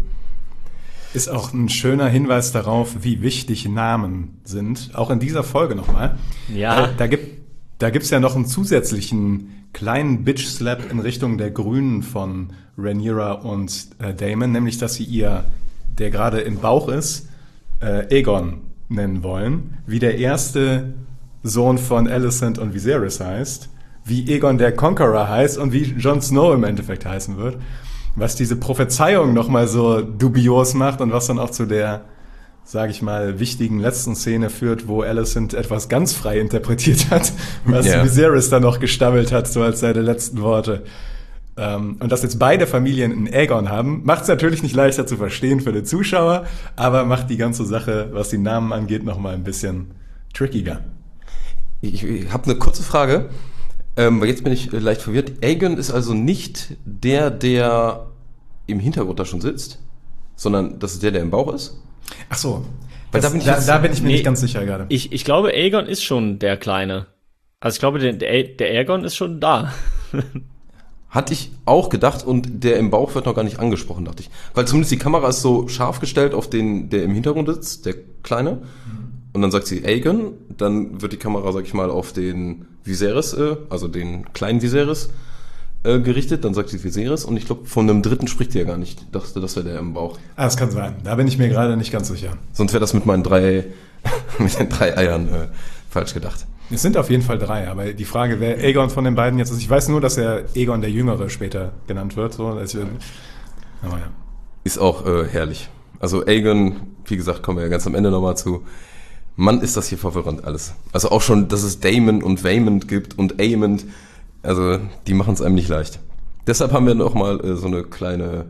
Speaker 1: Ist auch ein schöner Hinweis darauf, wie wichtig Namen sind. Auch in dieser Folge nochmal.
Speaker 6: Ja.
Speaker 1: Äh, da gibt Da gibt's ja noch einen zusätzlichen kleinen Bitch-Slap in Richtung der Grünen von Rhaenyra und äh, Daemon, nämlich, dass sie ihr, der gerade im Bauch ist, äh, Aegon nennen wollen, wie der erste Sohn von Alicent und Viserys heißt, wie Aegon der Conqueror heißt und wie Jon Snow im Endeffekt heißen wird, was diese Prophezeiung nochmal so dubios macht und was dann auch zu der, sage ich mal, wichtigen letzten Szene führt, wo Alicent etwas ganz frei interpretiert hat, was yeah. Viserys dann noch gestammelt hat, so als seine letzten Worte. Ähm, und dass jetzt beide Familien einen Aegon haben, macht es natürlich nicht leichter zu verstehen für den Zuschauer, aber macht die ganze Sache, was die Namen angeht, noch mal ein bisschen trickiger.
Speaker 5: Ich, ich habe eine kurze Frage, ähm, weil jetzt bin ich leicht verwirrt. Aegon ist also nicht der, der im Hintergrund da schon sitzt, sondern das ist der, der im Bauch ist?
Speaker 1: Ach so,
Speaker 5: weil
Speaker 1: das,
Speaker 5: da bin ich,
Speaker 1: da,
Speaker 5: jetzt,
Speaker 1: da bin ich mir
Speaker 6: nee,
Speaker 1: nicht ganz sicher gerade.
Speaker 6: Ich, ich glaube, Aegon ist schon der Kleine. Also ich glaube, der, der, der Aegon ist schon da.
Speaker 5: Hatte ich auch gedacht und der im Bauch wird noch gar nicht angesprochen, dachte ich. Weil zumindest die Kamera ist so scharf gestellt auf den, der im Hintergrund sitzt, der Kleine. Mhm. Und dann sagt sie Aegon, dann wird die Kamera, sag ich mal, auf den Viserys, äh, also den kleinen Viserys, äh, gerichtet. Dann sagt sie Viserys und ich glaube, von einem dritten spricht sie ja gar nicht. Ich dachte, das wäre der im Bauch.
Speaker 1: Ah, das kann sein. Da bin ich mir gerade nicht ganz sicher.
Speaker 5: Sonst wäre das mit meinen drei, mit den drei Eiern äh, falsch gedacht.
Speaker 1: Es sind auf jeden Fall drei, aber die Frage, wer Aegon von den beiden jetzt ist, ich weiß nur, dass er Aegon der Jüngere später genannt wird. So, als wir, aber ja.
Speaker 5: Ist auch äh, herrlich. Also Aegon, wie gesagt, kommen wir ja ganz am Ende nochmal zu. Mann, ist das hier verwirrend alles. Also auch schon, dass es Daemon und Vaemond gibt und Aemond. Also die machen es einem nicht leicht. Deshalb haben wir nochmal äh, so eine kleine,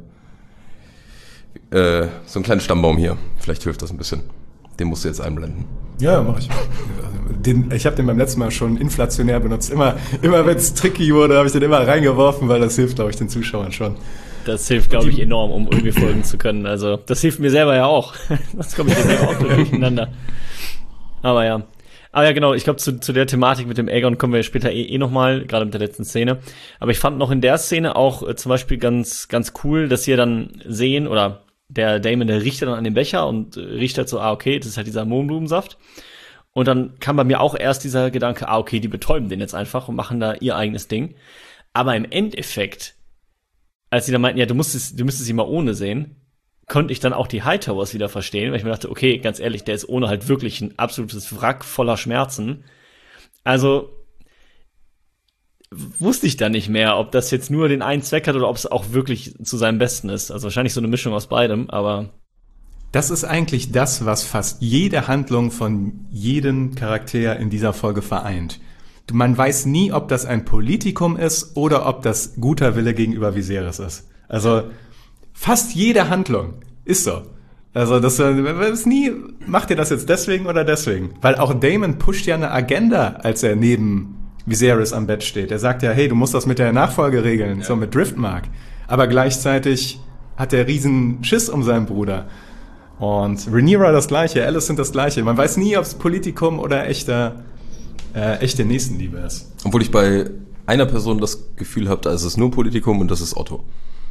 Speaker 5: äh, so einen kleinen Stammbaum hier. Vielleicht hilft das ein bisschen. Den musst du jetzt einblenden.
Speaker 1: Ja, mach ich. Den, ich habe den beim letzten Mal schon inflationär benutzt. Immer, immer wenn es tricky wurde, habe ich den immer reingeworfen, weil das hilft, glaube ich, den Zuschauern schon.
Speaker 6: Das hilft, glaube ich, enorm, um irgendwie folgen zu können. Also das hilft mir selber ja auch. Sonst komme ich ja selber auch durcheinander. Aber ja. Aber ja, genau, ich glaube, zu, zu der Thematik mit dem Aegon kommen wir später eh, eh nochmal, gerade mit der letzten Szene. Aber ich fand noch in der Szene auch äh, zum Beispiel ganz, ganz cool, dass wir dann sehen, oder der Daemon, der riecht dann an den Becher und äh, riecht halt so, ah, okay, das ist halt dieser Mohnblumensaft. Und dann kam bei mir auch erst dieser Gedanke, ah, okay, die betäuben den jetzt einfach und machen da ihr eigenes Ding. Aber im Endeffekt, als sie dann meinten, ja, du musstest, du müsstest sie mal ohne sehen, konnte ich dann auch die Hightowers wieder verstehen, weil ich mir dachte, okay, ganz ehrlich, der ist ohne halt wirklich ein absolutes Wrack voller Schmerzen. Also wusste ich dann nicht mehr, ob das jetzt nur den einen Zweck hat oder ob es auch wirklich zu seinem Besten ist. Also wahrscheinlich so eine Mischung aus beidem, aber
Speaker 1: das ist eigentlich das, was fast jede Handlung von jedem Charakter in dieser Folge vereint. Man weiß nie, ob das ein Politikum ist oder ob das guter Wille gegenüber Viserys ist. Also fast jede Handlung ist so. Also das ist nie, macht ihr das jetzt deswegen oder deswegen? Weil auch Daemon pusht ja eine Agenda, als er neben Viserys am Bett steht. Er sagt ja, hey, du musst das mit der Nachfolge regeln, ja. So mit Driftmark. Aber gleichzeitig hat er riesen Schiss um seinen Bruder. Und Rhaenyra das Gleiche, Alicent das Gleiche. Man weiß nie, ob es Politikum oder echter, äh, echte Nächstenliebe ist.
Speaker 5: Obwohl ich bei einer Person das Gefühl habe, da ist es nur Politikum und das ist Otto.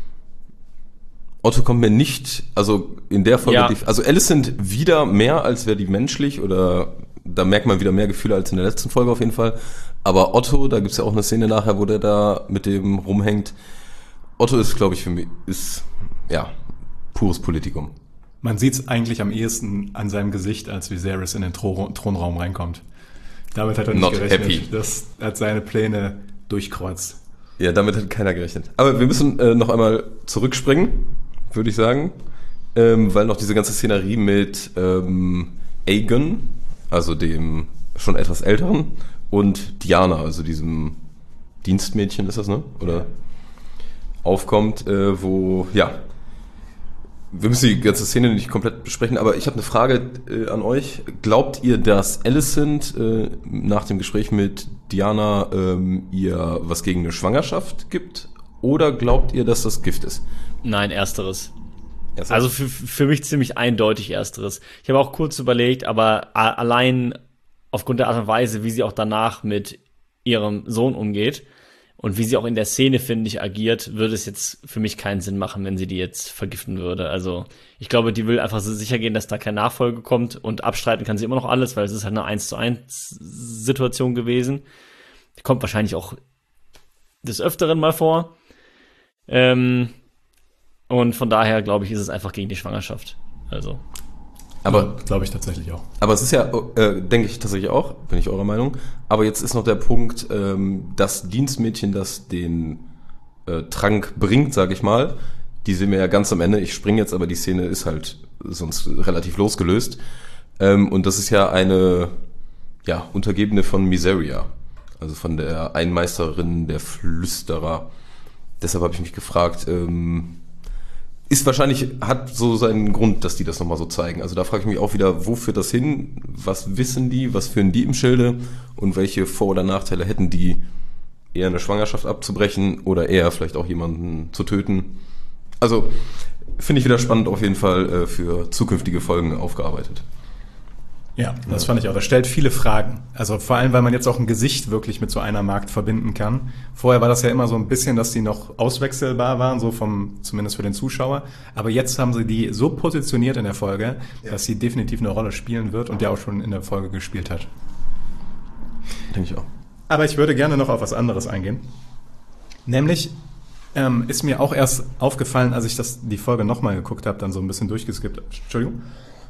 Speaker 5: Otto kommt mir nicht, also in der Folge,
Speaker 6: Ja.
Speaker 5: die, also Alicent wieder mehr, als wäre die menschlich, oder da merkt man wieder mehr Gefühle als in der letzten Folge auf jeden Fall. Aber Otto, da gibt's ja auch eine Szene nachher, wo der da mit dem rumhängt. Otto ist, glaube ich, für mich, ist, ja, pures Politikum.
Speaker 1: Man sieht es eigentlich am ehesten an seinem Gesicht, als Viserys in den Thro- Thronraum reinkommt. Damit hat er nicht
Speaker 5: Not
Speaker 1: gerechnet.
Speaker 5: happy.
Speaker 1: Das hat seine Pläne durchkreuzt.
Speaker 5: Ja, damit hat keiner gerechnet. Aber wir müssen äh, noch einmal zurückspringen, würde ich sagen, ähm, weil noch diese ganze Szenerie mit ähm, Aegon, also dem schon etwas älteren, und Diana, also diesem Dienstmädchen ist das, ne? Oder aufkommt, äh, wo, ja, wir müssen die ganze Szene nicht komplett besprechen, aber ich habe eine Frage äh, an euch. Glaubt ihr, dass Alicent äh, nach dem Gespräch mit Diana ähm, ihr was gegen eine Schwangerschaft gibt? Oder glaubt ihr, dass das Gift ist?
Speaker 6: Nein, ersteres.
Speaker 5: Ersteres.
Speaker 6: Also für, für mich ziemlich eindeutig ersteres. Ich habe auch kurz überlegt, aber a- allein aufgrund der Art und Weise, wie sie auch danach mit ihrem Sohn umgeht und wie sie auch in der Szene, finde ich, agiert, würde es jetzt für mich keinen Sinn machen, wenn sie die jetzt vergiften würde. Also ich glaube, die will einfach so sicher gehen, dass da keine Nachfolge kommt, und abstreiten kann sie immer noch alles, weil es ist halt eine eins zu eins Situation gewesen. Die kommt wahrscheinlich auch des Öfteren mal vor. Ähm, und von daher, glaube ich, ist es einfach gegen die Schwangerschaft. Also.
Speaker 5: aber,
Speaker 1: Glaube ich tatsächlich auch.
Speaker 5: aber es ist ja, äh, denke ich tatsächlich auch, bin ich eurer Meinung. Aber jetzt ist noch der Punkt, ähm, das Dienstmädchen, das den äh, Trank bringt, sage ich mal, die sehen wir ja ganz am Ende. Ich springe jetzt, aber die Szene ist halt sonst relativ losgelöst. Ähm, und das ist ja eine, ja, Untergebene von Miseria. Also von der Einmeisterin der Flüsterer. Deshalb habe ich mich gefragt, ähm, ist wahrscheinlich, hat so seinen Grund, dass die das nochmal so zeigen. Also da frage ich mich auch wieder, wo führt das hin? Was wissen die? Was führen die im Schilde? Und welche Vor- oder Nachteile hätten die, eher eine Schwangerschaft abzubrechen oder eher vielleicht auch jemanden zu töten? Also finde ich wieder spannend, auf jeden Fall äh, für zukünftige Folgen aufgearbeitet.
Speaker 1: Ja, das fand ich auch. Das stellt viele Fragen. Also vor allem, weil man jetzt auch ein Gesicht wirklich mit so einer Magd verbinden kann. Vorher war das ja immer so ein bisschen, dass die noch auswechselbar waren, so vom, zumindest für den Zuschauer. Aber jetzt haben sie die so positioniert in der Folge, ja, dass sie definitiv eine Rolle spielen wird und ja auch schon in der Folge gespielt hat.
Speaker 5: Denke ich auch.
Speaker 1: Aber ich würde gerne noch auf was anderes eingehen. Nämlich ähm, ist mir auch erst aufgefallen, als ich das, die Folge nochmal geguckt habe, dann so ein bisschen durchgeskippt. Entschuldigung.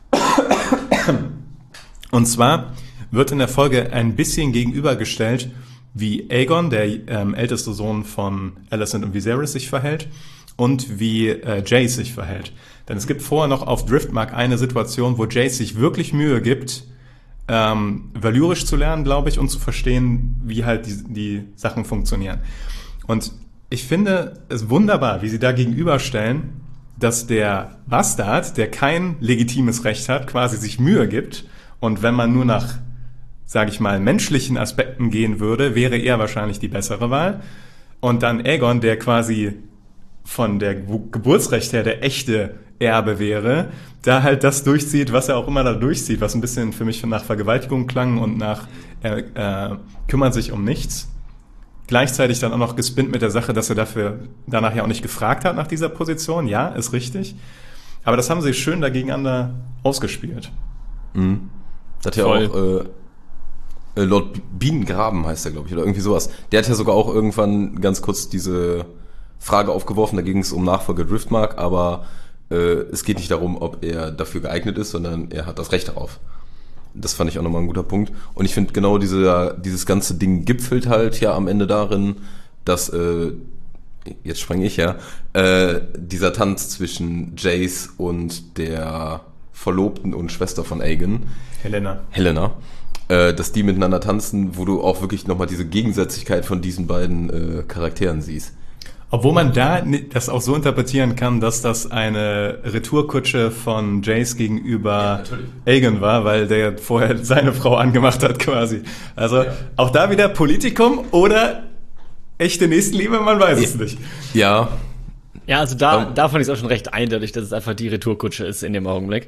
Speaker 1: Und zwar wird in der Folge ein bisschen gegenübergestellt, wie Aegon, der ähm, älteste Sohn von Alicent und Viserys, sich verhält und wie äh, Jace sich verhält. Denn es gibt vorher noch auf Driftmark eine Situation, wo Jace sich wirklich Mühe gibt, ähm, valyrisch zu lernen, glaube ich, und zu verstehen, wie halt die, die Sachen funktionieren. Und ich finde es wunderbar, wie sie da gegenüberstellen, dass der Bastard, der kein legitimes Recht hat, quasi sich Mühe gibt. Und wenn man nur nach, sage ich mal, menschlichen Aspekten gehen würde, wäre er wahrscheinlich die bessere Wahl. Und dann Aegon, der quasi von der Geburtsrecht her der echte Erbe wäre, da halt das durchzieht, was er auch immer da durchzieht, was ein bisschen für mich nach Vergewaltigung klang und nach äh, äh, kümmert sich um nichts. Gleichzeitig dann auch noch gespinnt mit der Sache, dass er dafür danach ja auch nicht gefragt hat nach dieser Position. Ja, ist richtig. Aber das haben sie schön dagegeneinander ausgespielt.
Speaker 5: Mhm. Das hat ja
Speaker 6: Voll.
Speaker 5: auch äh, äh, Lord Bienengraben heißt er, glaube ich, oder irgendwie sowas. Der hat ja sogar auch irgendwann ganz kurz diese Frage aufgeworfen, da ging es um Nachfolger Driftmark, aber äh, es geht nicht darum, ob er dafür geeignet ist, sondern er hat das Recht darauf. Das fand ich auch nochmal ein guter Punkt. Und ich finde genau diese, dieses ganze Ding gipfelt halt ja am Ende darin, dass, äh, jetzt spreng ich ja, äh, dieser Tanz zwischen Jace und der Verlobten und Schwester von Aegon,
Speaker 1: Helena.
Speaker 5: Helena, äh, dass die miteinander tanzen, wo du auch wirklich nochmal diese Gegensätzlichkeit von diesen beiden äh, Charakteren siehst.
Speaker 1: Obwohl man da das auch so interpretieren kann, dass das eine Retourkutsche von Jace gegenüber ja, Aegon war, weil der vorher seine Frau angemacht hat quasi. Also ja, auch da wieder Politikum oder echte Nächstenliebe, man weiß
Speaker 5: ja,
Speaker 1: es nicht.
Speaker 5: Ja.
Speaker 6: Ja, also da,
Speaker 5: um,
Speaker 6: da fand ich es auch schon recht eindeutig, dass es einfach die Retourkutsche ist in dem Augenblick.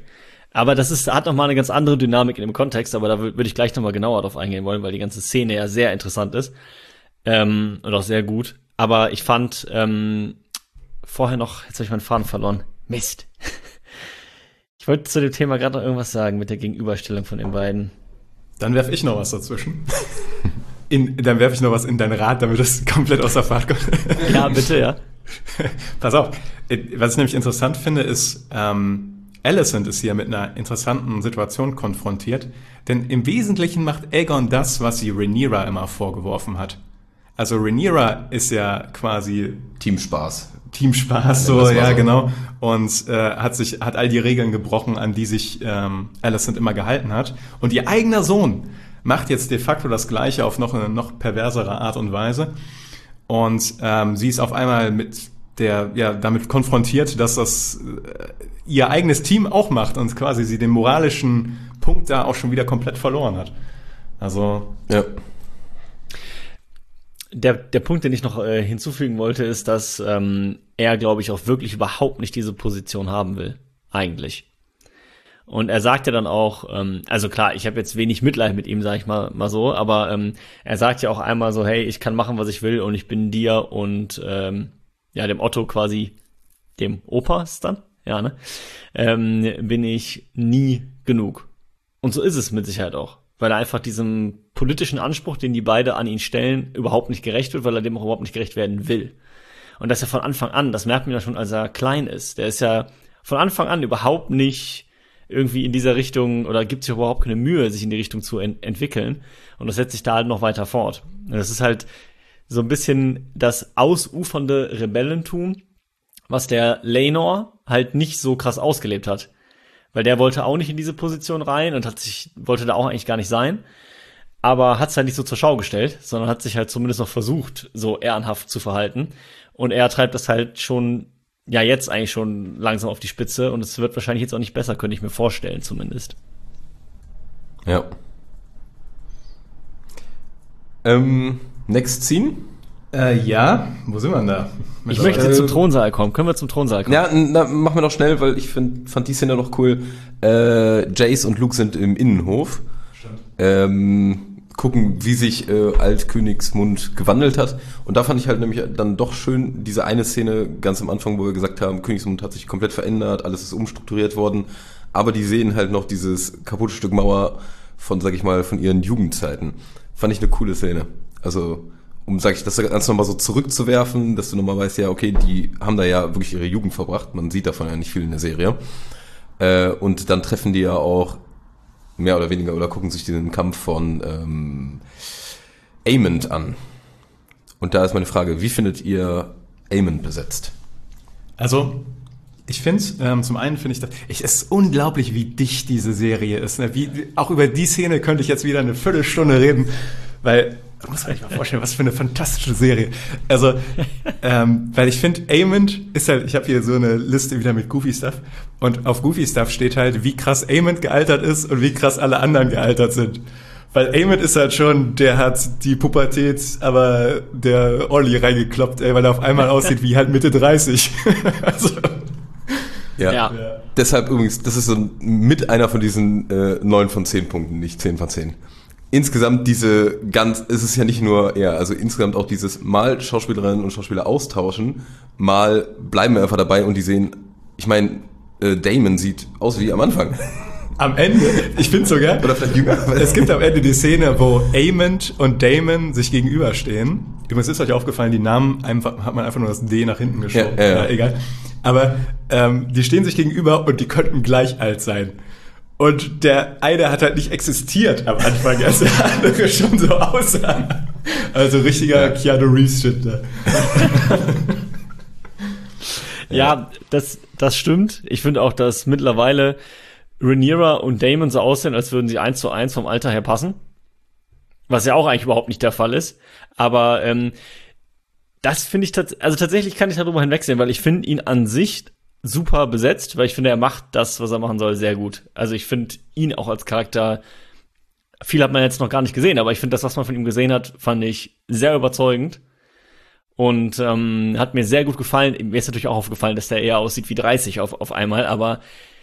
Speaker 6: Aber das ist, hat nochmal eine ganz andere Dynamik in dem Kontext, aber da würde ich gleich nochmal genauer drauf eingehen wollen, weil die ganze Szene ja sehr interessant ist. Ähm, und auch sehr gut. Aber ich fand ähm, vorher noch, jetzt habe ich meinen Faden verloren. Mist. Ich wollte zu dem Thema gerade noch irgendwas sagen mit der Gegenüberstellung von den beiden.
Speaker 1: Dann werfe ich noch was dazwischen. In, dann werfe ich noch was in dein Rad, damit das komplett aus der Fahrt kommt.
Speaker 6: Ja, bitte, ja.
Speaker 1: Pass auf. Was ich nämlich interessant finde, ist, ähm, Alicent ist hier mit einer interessanten Situation konfrontiert, denn im Wesentlichen macht Aegon das, was sie Rhaenyra immer vorgeworfen hat. Also Rhaenyra ist ja quasi
Speaker 5: Teamspaß.
Speaker 1: Teamspaß, so, ja, ja so. Genau. Und äh, hat sich hat all die Regeln gebrochen, an die sich ähm, Alicent immer gehalten hat. Und ihr eigener Sohn macht jetzt de facto das Gleiche auf noch eine noch perversere Art und Weise. Und ähm, sie ist auf einmal mit der ja damit konfrontiert, dass das äh, ihr eigenes Team auch macht und quasi sie den moralischen Punkt da auch schon wieder komplett verloren hat. Also
Speaker 5: ja.
Speaker 6: Der, der Punkt, den ich noch äh, hinzufügen wollte, ist, dass ähm, er, glaube ich, auch wirklich überhaupt nicht diese Position haben will, eigentlich. Und er sagt ja dann auch, ähm, also klar, ich habe jetzt wenig Mitleid mit ihm, sage ich mal mal so, aber ähm, er sagt ja auch einmal so, hey, ich kann machen, was ich will und ich bin dir und ähm, ja, dem Otto quasi, dem Opa ist dann, ja, ne, ähm, bin ich nie genug. Und so ist es mit Sicherheit auch. Weil er einfach diesem politischen Anspruch, den die beide an ihn stellen, überhaupt nicht gerecht wird, weil er dem auch überhaupt nicht gerecht werden will. Und das ja von Anfang an, das merkt man ja schon, als er klein ist. Der ist ja von Anfang an überhaupt nicht irgendwie in dieser Richtung oder gibt sich überhaupt keine Mühe, sich in die Richtung zu ent- entwickeln. Und das setzt sich da halt noch weiter fort. Und das ist halt so ein bisschen das ausufernde Rebellentum, was der Laenor halt nicht so krass ausgelebt hat. Weil der wollte auch nicht in diese Position rein und hat sich, wollte da auch eigentlich gar nicht sein. Aber hat es halt nicht so zur Schau gestellt, sondern hat sich halt zumindest noch versucht, so ehrenhaft zu verhalten. Und er treibt das halt schon, ja jetzt eigentlich schon langsam auf die Spitze. Und es wird wahrscheinlich jetzt auch nicht besser, könnte ich mir vorstellen zumindest.
Speaker 5: Ja. Ähm, next Scene?
Speaker 1: Äh, ja, wo sind wir denn da?
Speaker 6: Mit ich möchte äh, zum Thronsaal kommen. Können wir zum Thronsaal kommen?
Speaker 5: Ja, na, machen wir noch schnell, weil ich find, fand die Szene noch cool. Äh, Jace und Luke sind im Innenhof. Stimmt. Ähm, gucken, wie sich äh, Altkönigsmund gewandelt hat. Und da fand ich halt nämlich dann doch schön diese eine Szene ganz am Anfang, wo wir gesagt haben, Königsmund hat sich komplett verändert, alles ist umstrukturiert worden. Aber die sehen halt noch dieses kaputte Stück Mauer von, sag ich mal, von ihren Jugendzeiten. Fand ich eine coole Szene. Also um, sag ich, das Ganze nochmal so zurückzuwerfen, dass du nochmal weißt, ja, okay, die haben da ja wirklich ihre Jugend verbracht. Man sieht davon ja nicht viel in der Serie. Äh, und dann treffen die ja auch mehr oder weniger oder gucken sich den Kampf von ähm, Aemond an. Und da ist meine Frage, wie findet ihr Aemond besetzt?
Speaker 1: Also, ich finde, ähm, zum einen finde ich das, es ist unglaublich, wie dicht diese Serie ist. Ne? Wie, auch über die Szene könnte ich jetzt wieder eine Viertelstunde reden, weil da muss man sich mal vorstellen, was für eine fantastische Serie. Also, ähm, weil ich finde, Aemond ist halt, ich habe hier so eine Liste wieder mit Goofy Stuff und auf Goofy Stuff steht halt, wie krass Aemond gealtert ist und wie krass alle anderen gealtert sind. Weil Aemond ist halt schon, der hat die Pubertät, aber der Olli reingekloppt, ey, weil er auf einmal aussieht wie halt Mitte dreißig. Also,
Speaker 5: ja. ja. Deshalb übrigens, das ist so mit einer von diesen äh, neun von zehn Punkten, nicht zehn von zehn. Insgesamt diese ganz, es ist ja nicht nur, ja, also insgesamt auch dieses mal Schauspielerinnen und Schauspieler austauschen, mal bleiben wir einfach dabei und die sehen, ich meine, äh, Daemon sieht aus wie am Anfang.
Speaker 1: Am Ende, ich finde sogar,
Speaker 5: oder vielleicht jünger.
Speaker 1: Es gibt am Ende die Szene, wo Aemond und Daemon sich gegenüberstehen. Übrigens ist euch aufgefallen, die Namen einfach, hat man einfach nur das D nach hinten geschoben. Ja, ja, ja. Ja, egal. Aber ähm, die stehen sich gegenüber und die könnten gleich alt sein. Und der eine hat halt nicht existiert am Anfang, als der andere schon so aussah. Also richtiger ja. Keanu Reeves-Shit da.
Speaker 6: Ja, das, das stimmt. Ich finde auch, dass mittlerweile Rhaenyra und Daemon so aussehen, als würden sie eins zu eins vom Alter her passen. Was ja auch eigentlich überhaupt nicht der Fall ist. Aber ähm, das finde ich tatsächlich, also tatsächlich kann ich darüber hinwegsehen, weil ich finde ihn an sich super besetzt, weil ich finde, er macht das, was er machen soll, sehr gut. Also ich finde ihn auch als Charakter, viel hat man jetzt noch gar nicht gesehen, aber ich finde das, was man von ihm gesehen hat, fand ich sehr überzeugend und ähm, hat mir sehr gut gefallen. Mir ist natürlich auch aufgefallen, dass der eher aussieht wie dreißig auf, auf einmal, aber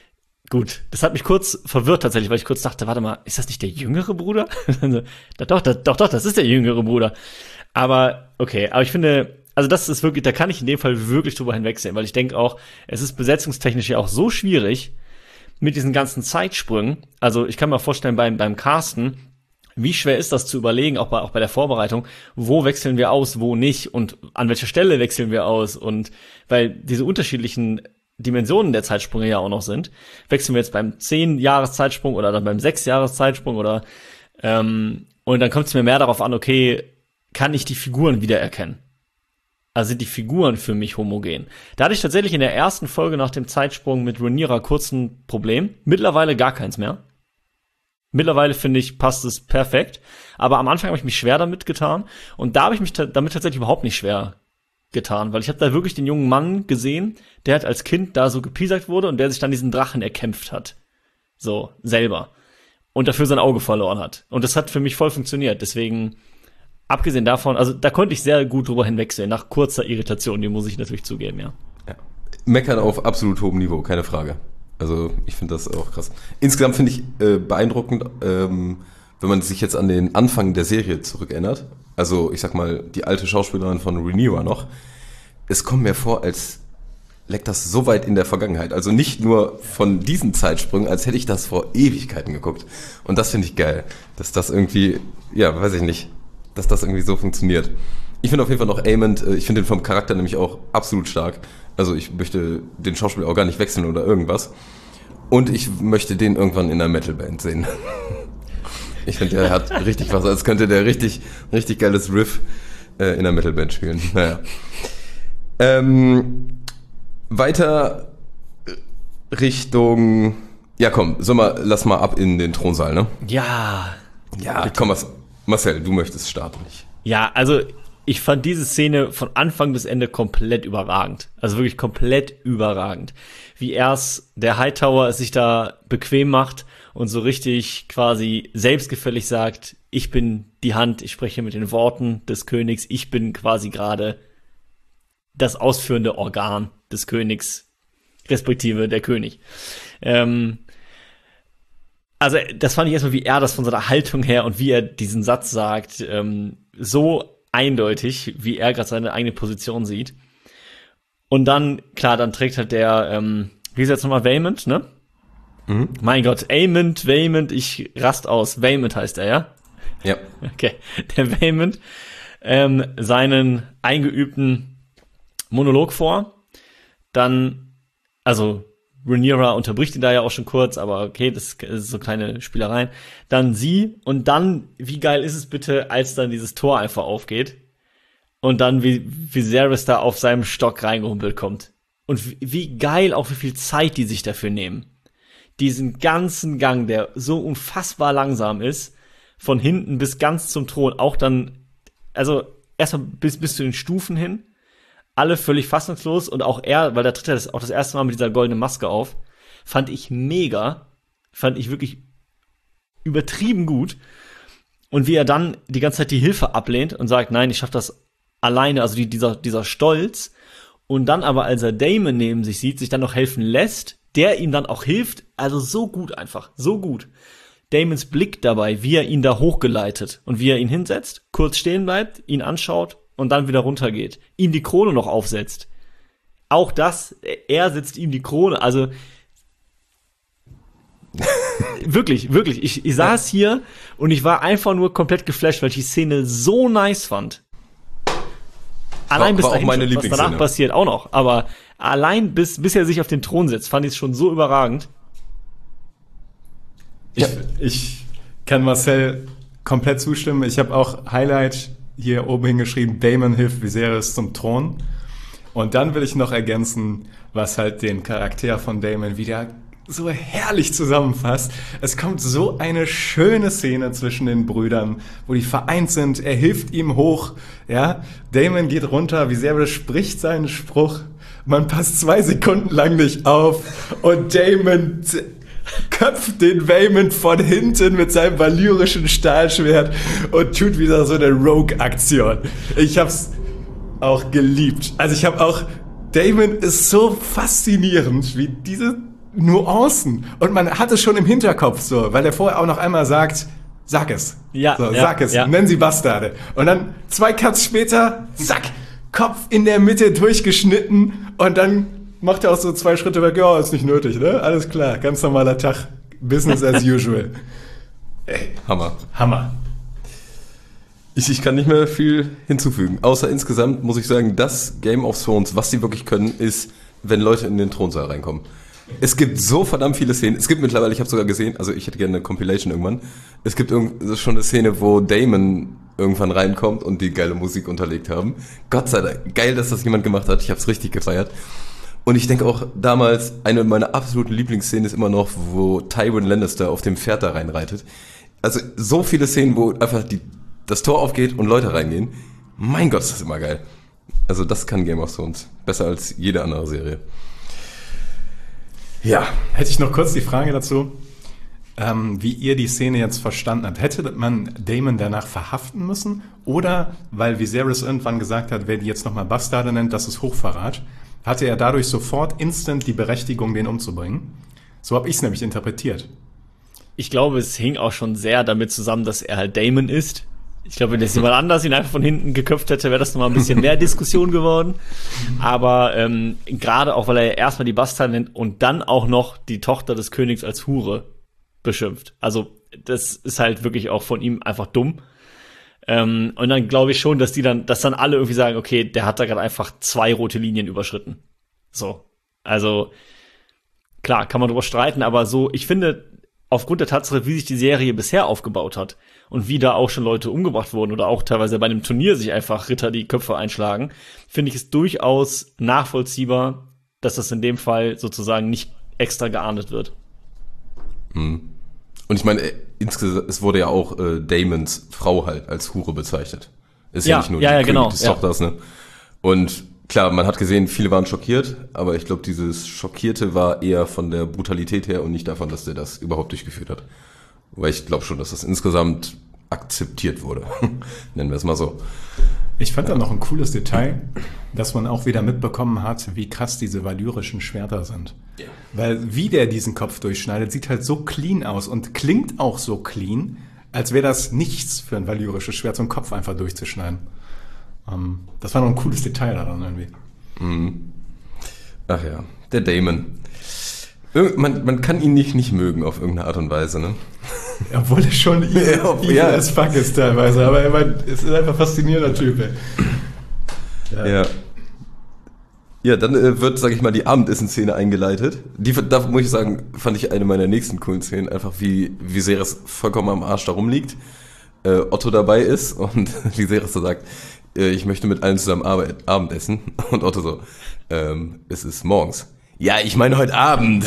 Speaker 6: gut, das hat mich kurz verwirrt tatsächlich, weil ich kurz dachte, warte mal, ist das nicht der jüngere Bruder? doch, doch, doch, doch, das ist der jüngere Bruder. Aber, okay, aber ich finde, also das ist wirklich, da kann ich in dem Fall wirklich drüber hinwegsehen, weil ich denke auch, es ist besetzungstechnisch ja auch so schwierig mit diesen ganzen Zeitsprüngen. Also ich kann mir vorstellen, beim, beim Casten, wie schwer ist das zu überlegen, auch bei, auch bei der Vorbereitung, wo wechseln wir aus, wo nicht und an welcher Stelle wechseln wir aus, und weil diese unterschiedlichen Dimensionen der Zeitsprünge ja auch noch sind, wechseln wir jetzt beim zehn-Jahres-Zeitsprung oder dann beim sechs-Jahres-Zeitsprung oder ähm, und dann kommt es mir mehr darauf an, okay, kann ich die Figuren wiedererkennen? Also sind die Figuren für mich homogen? Da hatte ich tatsächlich in der ersten Folge nach dem Zeitsprung mit Rhaenyra kurz ein Problem. Mittlerweile gar keins mehr. Mittlerweile, finde ich, passt es perfekt. Aber am Anfang habe ich mich schwer damit getan. Und da habe ich mich ta- damit tatsächlich überhaupt nicht schwer getan. Weil ich habe da wirklich den jungen Mann gesehen, der halt als Kind da so gepiesackt wurde und der sich dann diesen Drachen erkämpft hat. So, selber. Und dafür sein Auge verloren hat. Und das hat für mich voll funktioniert. Deswegen, abgesehen davon, also da konnte ich sehr gut drüber hinwegsehen. Nach kurzer Irritation, die muss ich natürlich zugeben, ja.
Speaker 5: ja. Meckern auf absolut hohem Niveau, keine Frage. Also ich finde das auch krass. Insgesamt finde ich äh, beeindruckend, ähm, wenn man sich jetzt an den Anfang der Serie zurückerinnert. Also ich sag mal, die alte Schauspielerin von Rhaenyra noch. Es kommt mir vor, als leckt das so weit in der Vergangenheit. Also nicht nur von diesen Zeitsprüngen, als hätte ich das vor Ewigkeiten geguckt. Und das finde ich geil, dass das irgendwie, ja, weiß ich nicht, dass das irgendwie so funktioniert. Ich finde auf jeden Fall noch Aemond, ich finde den vom Charakter nämlich auch absolut stark. Also ich möchte den Schauspieler auch gar nicht wechseln oder irgendwas. Und ich möchte den irgendwann in einer Metalband sehen. Ich finde, der hat richtig was, als könnte der richtig, richtig geiles Riff äh, in einer Metalband spielen. Naja. Ähm, weiter Richtung, ja komm, sag mal, lass mal ab in den Thronsaal, ne?
Speaker 6: Ja.
Speaker 5: Ja, bitte. Komm, Marcel, du möchtest starten, nicht?
Speaker 6: Ja, also ich fand diese Szene von Anfang bis Ende komplett überragend. Also wirklich komplett überragend. Wie erst der Hightower es sich da bequem macht und so richtig quasi selbstgefällig sagt, ich bin die Hand, ich spreche mit den Worten des Königs, ich bin quasi gerade das ausführende Organ des Königs, respektive der König. Ähm, also das fand ich erstmal, wie er das von seiner Haltung her und wie er diesen Satz sagt, ähm, so eindeutig, wie er gerade seine eigene Position sieht. Und dann, klar, dann trägt halt der, ähm, wie ist jetzt nochmal, Vaemond, ne? Mhm. Mein Gott, Aemond, Vaemond, ich rast aus. Vaemond heißt er, ja?
Speaker 5: Ja.
Speaker 6: Okay, der Vaemond, ähm, seinen eingeübten Monolog vor. Dann, also Rhaenyra unterbricht ihn da ja auch schon kurz, aber okay, das ist so kleine Spielereien. Dann sie und dann, wie geil ist es bitte, als dann dieses Tor einfach aufgeht und dann wie Viserys da auf seinem Stock reingehumpelt kommt. Und wie, wie geil auch, wie viel Zeit die sich dafür nehmen. Diesen ganzen Gang, der so unfassbar langsam ist, von hinten bis ganz zum Thron, auch dann, also erstmal bis, bis zu den Stufen hin, alle völlig fassungslos und auch er, weil da tritt er das auch das erste Mal mit dieser goldenen Maske auf, fand ich mega, fand ich wirklich übertrieben gut. Und wie er dann die ganze Zeit die Hilfe ablehnt und sagt, nein, ich schaff das alleine, also die, dieser, dieser Stolz. Und dann aber, als er Daemon neben sich sieht, sich dann noch helfen lässt, der ihm dann auch hilft, also so gut einfach, so gut. Daemons Blick dabei, wie er ihn da hochgeleitet und wie er ihn hinsetzt, kurz stehen bleibt, ihn anschaut und dann wieder runtergeht, ihm die Krone noch aufsetzt. Auch das, er setzt ihm die Krone, also wirklich, wirklich, ich, ich saß hier und ich war einfach nur komplett geflasht, weil ich die Szene so nice fand. Allein
Speaker 5: war,
Speaker 6: bis
Speaker 5: war
Speaker 6: dahin,
Speaker 5: auch meine
Speaker 6: schon, was danach passiert, auch noch, aber allein bis, bis er sich auf den Thron setzt, fand ich es schon so überragend.
Speaker 1: Ich, ja. ich kann Marcel komplett zustimmen. Ich habe auch Highlight hier oben hingeschrieben, Daemon hilft Viserys zum Thron. Und dann will ich noch ergänzen, was halt den Charakter von Daemon wieder so herrlich zusammenfasst. Es kommt so eine schöne Szene zwischen den Brüdern, wo die vereint sind. Er hilft ihm hoch, ja. Daemon geht runter, Viserys spricht seinen Spruch. Man passt zwei Sekunden lang nicht auf und Daemon köpft den Vaemond von hinten mit seinem valyrischen Stahlschwert und tut wieder so eine Rogue-Aktion. Ich hab's auch geliebt. Also ich hab auch, Daemon ist so faszinierend, wie diese Nuancen. Und man hat es schon im Hinterkopf so, weil er vorher auch noch einmal sagt, sag es.
Speaker 6: Ja,
Speaker 1: so,
Speaker 6: ja,
Speaker 1: sag es,
Speaker 6: ja.
Speaker 1: nennen sie Bastarde. Und dann zwei Cuts später, zack, Kopf in der Mitte durchgeschnitten und dann macht er auch so zwei Schritte weg. Ja, ist nicht nötig, ne? Alles klar, ganz normaler Tag. Business as usual.
Speaker 5: Ey, Hammer.
Speaker 1: Hammer.
Speaker 5: Ich, ich kann nicht mehr viel hinzufügen. Außer insgesamt muss ich sagen, das Game of Thrones, was sie wirklich können, ist, wenn Leute in den Thronsaal reinkommen. Es gibt so verdammt viele Szenen. Es gibt mittlerweile, ich habe sogar gesehen, also ich hätte gerne eine Compilation irgendwann. Es gibt irgend, schon eine Szene, wo Daemon irgendwann reinkommt und die geile Musik unterlegt haben. Gott sei Dank, geil, dass das jemand gemacht hat. Ich habe es richtig gefeiert. Und ich denke auch damals, eine meiner absoluten Lieblingsszenen ist immer noch, wo Tywin Lannister auf dem Pferd da reinreitet. Also so viele Szenen, wo einfach die, das Tor aufgeht und Leute reingehen. Mein Gott, ist das immer geil. Also das kann Game of Thrones. Besser als jede andere Serie.
Speaker 1: Ja. Hätte ich noch kurz die Frage dazu, ähm, wie ihr die Szene jetzt verstanden habt. Hätte man Daemon danach verhaften müssen? Oder, weil Viserys irgendwann gesagt hat, wer die jetzt nochmal Bastarde nennt, das ist Hochverrat, hatte er dadurch sofort instant die Berechtigung, den umzubringen? So habe ich es nämlich interpretiert.
Speaker 6: Ich glaube, es hing auch schon sehr damit zusammen, dass er halt Daemon ist. Ich glaube, wenn jetzt jemand anders ihn einfach von hinten geköpft hätte, wäre das nochmal ein bisschen mehr Diskussion geworden. Aber ähm, gerade auch, weil er erstmal die Bastarde nennt und dann auch noch die Tochter des Königs als Hure beschimpft. Also das ist halt wirklich auch von ihm einfach dumm. Ähm, und dann glaube ich schon, dass die dann, dass dann alle irgendwie sagen, okay, der hat da gerade einfach zwei rote Linien überschritten. So. Also, klar, kann man drüber streiten, aber so, ich finde, aufgrund der Tatsache, wie sich die Serie bisher aufgebaut hat und wie da auch schon Leute umgebracht wurden oder auch teilweise bei einem Turnier sich einfach Ritter die Köpfe einschlagen, finde ich es durchaus nachvollziehbar, dass das in dem Fall sozusagen nicht extra geahndet wird.
Speaker 5: Hm. Und ich meine, insgesamt, es wurde ja auch äh, Daemons Frau halt als Hure bezeichnet. Ist ja, ja nicht nur
Speaker 6: ja,
Speaker 5: die
Speaker 6: ja,
Speaker 5: König
Speaker 6: genau,
Speaker 5: des
Speaker 6: ja.
Speaker 5: Tochters, ne? Und klar, man hat gesehen, viele waren schockiert, aber ich glaube, dieses Schockierte war eher von der Brutalität her und nicht davon, dass der das überhaupt durchgeführt hat. Weil ich glaube schon, dass das insgesamt akzeptiert wurde. Nennen wir es mal so.
Speaker 1: Ich fand da noch ein cooles Detail, dass man auch wieder mitbekommen hat, wie krass diese valyrischen Schwerter sind. Yeah. Weil wie der diesen Kopf durchschneidet, sieht halt so clean aus und klingt auch so clean, als wäre das nichts für ein valyrisches Schwert, so einen Kopf einfach durchzuschneiden. Um, das war noch ein cooles Detail daran irgendwie.
Speaker 5: Mhm. Ach ja, der Daemon. Irg- man, man kann ihn nicht nicht mögen auf irgendeine Art und Weise, ne?
Speaker 1: Obwohl er schon evil,
Speaker 5: ja,
Speaker 1: evil
Speaker 5: ja.
Speaker 1: as fuck ist teilweise, aber er war, ist einfach ein faszinierender Typ, ey.
Speaker 5: Ja. Ja, ja dann äh, wird, sag ich mal, die Abendessenszene eingeleitet. Die, da muss ich sagen, fand ich eine meiner nächsten coolen Szenen, einfach wie Viserys vollkommen am Arsch da rumliegt, äh, Otto dabei ist und Viserys so sagt, äh, ich möchte mit allen zusammen Arbeit, Abendessen. Und Otto so, ähm, es ist morgens. Ja, ich meine heute Abend.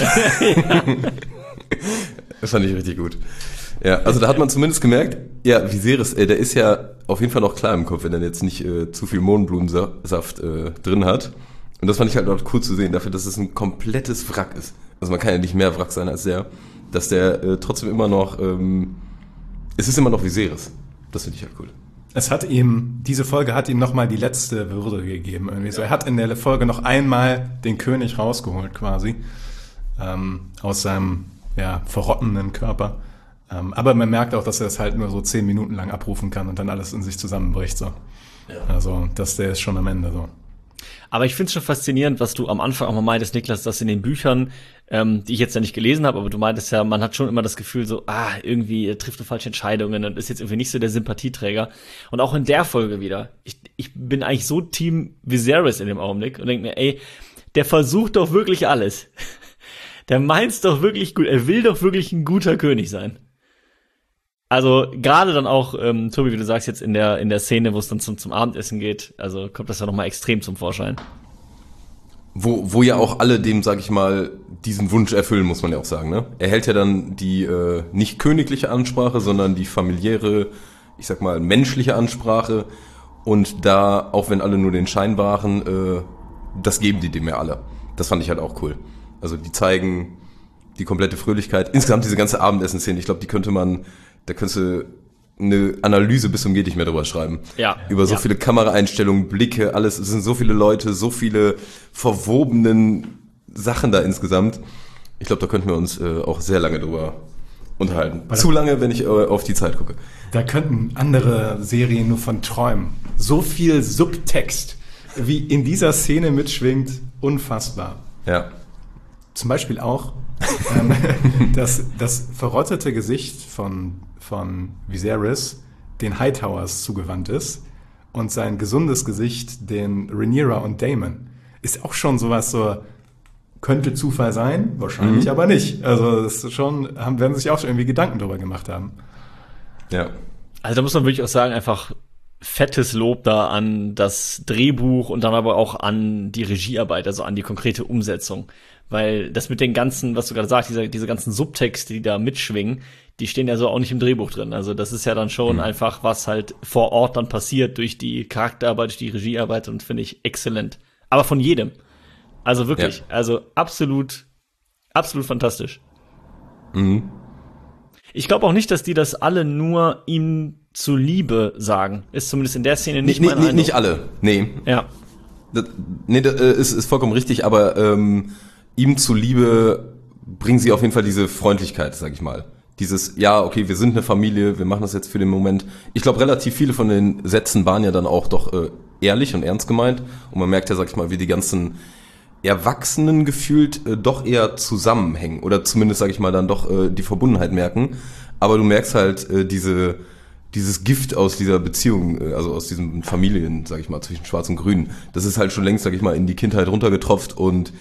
Speaker 5: Das fand ich richtig gut. Ja, also da hat man zumindest gemerkt, ja, Viserys, äh, der ist ja auf jeden Fall noch klar im Kopf, wenn er jetzt nicht äh, zu viel Mohnblumensaft äh, drin hat. Und das fand ich halt auch cool zu sehen, dafür, dass es ein komplettes Wrack ist. Also man kann ja nicht mehr Wrack sein als der, dass der äh, trotzdem immer noch, ähm, es ist immer noch Viserys. Das finde ich halt cool.
Speaker 1: Es hat ihm, diese Folge hat ihm nochmal die letzte Würde gegeben. Irgendwie so. Er hat in der Folge noch einmal den König rausgeholt quasi, ähm, aus seinem ja, verrottenden Körper. Ähm, aber man merkt auch, dass er es halt nur so zehn Minuten lang abrufen kann und dann alles in sich zusammenbricht. So. Ja. Also, dass der ist schon am Ende so.
Speaker 6: Aber ich finde es schon faszinierend, was du am Anfang auch mal meintest, Niklas, dass in den Büchern, ähm, die ich jetzt ja nicht gelesen habe, aber du meintest ja, man hat schon immer das Gefühl so, ah, irgendwie er trifft eine falsche Entscheidungen und ist jetzt irgendwie nicht so der Sympathieträger. Und auch in der Folge wieder. Ich, ich bin eigentlich so Team Viserys in dem Augenblick und denke mir, ey, der versucht doch wirklich alles. Der meint's doch wirklich gut. Er will doch wirklich ein guter König sein. Also gerade dann auch, ähm, Tobi, wie du sagst, jetzt in der in der Szene, wo es dann zum zum Abendessen geht, also kommt das ja nochmal extrem zum Vorschein.
Speaker 5: Wo wo ja auch alle dem, sag ich mal, diesen Wunsch erfüllen, muss man ja auch sagen, ne? Er hält ja dann die äh, nicht königliche Ansprache, sondern die familiäre, ich sag mal, menschliche Ansprache. Und da, auch wenn alle nur den Schein wahren, äh, das geben die dem ja alle. Das fand ich halt auch cool. Also die zeigen die komplette Fröhlichkeit. Insgesamt diese ganze Abendessen-Szene, ich glaube, die könnte man, da könntest du eine Analyse bis zum geht nicht mehr drüber schreiben.
Speaker 6: Ja.
Speaker 5: Über so
Speaker 6: ja.
Speaker 5: viele Kameraeinstellungen, Blicke, alles. Es sind so viele Leute, so viele verwobenen Sachen da insgesamt. Ich glaube, da könnten wir uns äh, auch sehr lange drüber unterhalten. Weil Zu lange, wenn ich äh, auf die Zeit gucke.
Speaker 1: Da könnten andere Serien nur von träumen. So viel Subtext, wie in dieser Szene mitschwingt, unfassbar.
Speaker 5: Ja.
Speaker 1: Zum Beispiel auch ähm, das, das verrottete Gesicht von, von Viserys den Hightowers zugewandt ist und sein gesundes Gesicht den Rhaenyra und Daemon. Ist auch schon sowas so, könnte Zufall sein, wahrscheinlich mhm. aber nicht. Also das ist schon, haben, werden sich auch schon irgendwie Gedanken darüber gemacht haben.
Speaker 5: Ja.
Speaker 6: Also da muss man wirklich auch sagen, einfach fettes Lob da an das Drehbuch und dann aber auch an die Regiearbeit, also an die konkrete Umsetzung. Weil das mit den ganzen, was du gerade sagst, diese, diese ganzen Subtexte, die da mitschwingen, die stehen ja so auch nicht im Drehbuch drin. Also das ist ja dann schon mhm. einfach, was halt vor Ort dann passiert durch die Charakterarbeit, durch die Regiearbeit und finde ich exzellent. Aber von jedem. Also wirklich, ja. also absolut, absolut fantastisch.
Speaker 5: Mhm.
Speaker 6: Ich glaube auch nicht, dass die das alle nur ihm zuliebe sagen. Ist zumindest in der Szene nicht
Speaker 5: nee,
Speaker 6: mein
Speaker 5: nee,
Speaker 6: Eindruck.
Speaker 5: Nicht alle, nee.
Speaker 6: Ja.
Speaker 5: Das, nee, das ist, ist vollkommen richtig, aber ähm, ihm zuliebe bringen sie auf jeden Fall diese Freundlichkeit, sag ich mal. Dieses, ja, okay, wir sind eine Familie, wir machen das jetzt für den Moment. Ich glaube, relativ viele von den Sätzen waren ja dann auch doch äh, ehrlich und ernst gemeint. Und man merkt ja, sag ich mal, wie die ganzen Erwachsenen gefühlt äh, doch eher zusammenhängen. Oder zumindest, sag ich mal, dann doch äh, die Verbundenheit merken. Aber du merkst halt äh, diese dieses Gift aus dieser Beziehung, äh, also aus diesen Familien, sag ich mal, zwischen Schwarz und Grün. Das ist halt schon längst, sag ich mal, in die Kindheit runtergetropft. Und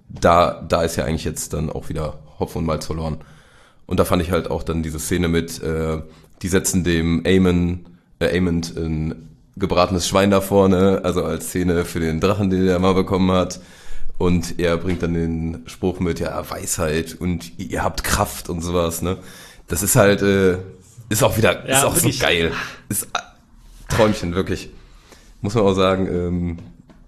Speaker 5: da da ist ja eigentlich jetzt dann auch wieder Hopfen und Malz verloren. Und da fand ich halt auch dann diese Szene mit, äh, die setzen dem Aemon, äh, Aemond ein gebratenes Schwein da vorne, also als Szene für den Drachen, den er mal bekommen hat. Und er bringt dann den Spruch mit, ja, Weisheit und ihr habt Kraft und sowas, ne? Das ist halt, äh, ist auch wieder,
Speaker 6: ja,
Speaker 5: ist auch
Speaker 6: wirklich.
Speaker 5: so geil. Ist äh, Träumchen, wirklich. Muss man auch sagen, ähm,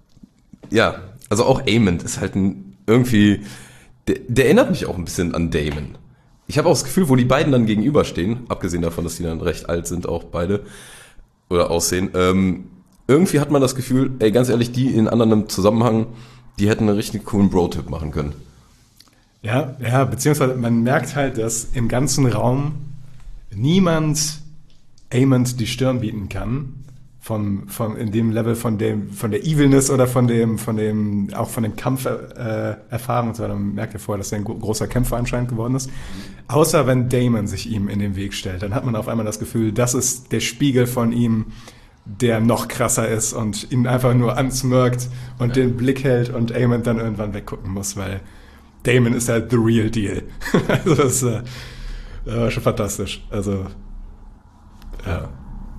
Speaker 5: ja, also auch Aemond ist halt ein, irgendwie, der, der erinnert mich auch ein bisschen an Daemon. Ich habe auch das Gefühl, wo die beiden dann gegenüberstehen, abgesehen davon, dass die dann recht alt sind, auch beide, oder aussehen, ähm, irgendwie hat man das Gefühl, ey, ganz ehrlich, die in anderem Zusammenhang, die hätten einen richtig coolen Bro-Tipp machen können.
Speaker 1: Ja, ja, beziehungsweise man merkt halt, dass im ganzen Raum niemand Aemond die Stirn bieten kann, vom, vom, in dem Level von dem, von der Evilness oder von dem, von dem, auch von dem Kampf, äh, Erfahrung und so weiter. Man merkt ja vorher, dass er ein großer Kämpfer anscheinend geworden ist. Außer wenn Daemon sich ihm in den Weg stellt, dann hat man auf einmal das Gefühl, das ist der Spiegel von ihm, der noch krasser ist und ihn einfach nur ansmirkt und ja. den Blick hält und Aemon dann irgendwann weggucken muss, weil Daemon ist halt the real deal. Also das ist äh, äh, schon fantastisch. Also ja.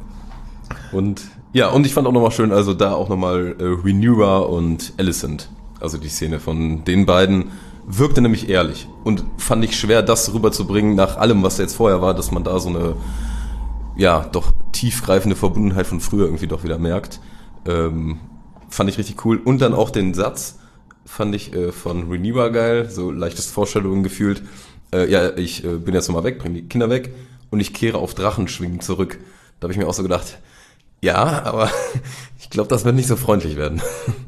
Speaker 5: Und ja, und ich fand auch nochmal schön, also da auch nochmal äh, Rhaenyra und Alicent, also die Szene von den beiden, wirkte nämlich ehrlich und fand ich schwer, das rüberzubringen nach allem, was jetzt vorher war, dass man da so eine ja, doch tiefgreifende Verbundenheit von früher irgendwie doch wieder merkt. Ähm, fand ich richtig cool. Und dann auch den Satz fand ich äh, von Rhaenyra geil, so leichtes Vorstellungen gefühlt. Äh, ja, ich äh, bin jetzt nochmal weg, bring die Kinder weg und ich kehre auf Drachenschwingen zurück. Da habe ich mir auch so gedacht, ja, aber ich glaube, das wird nicht so freundlich werden.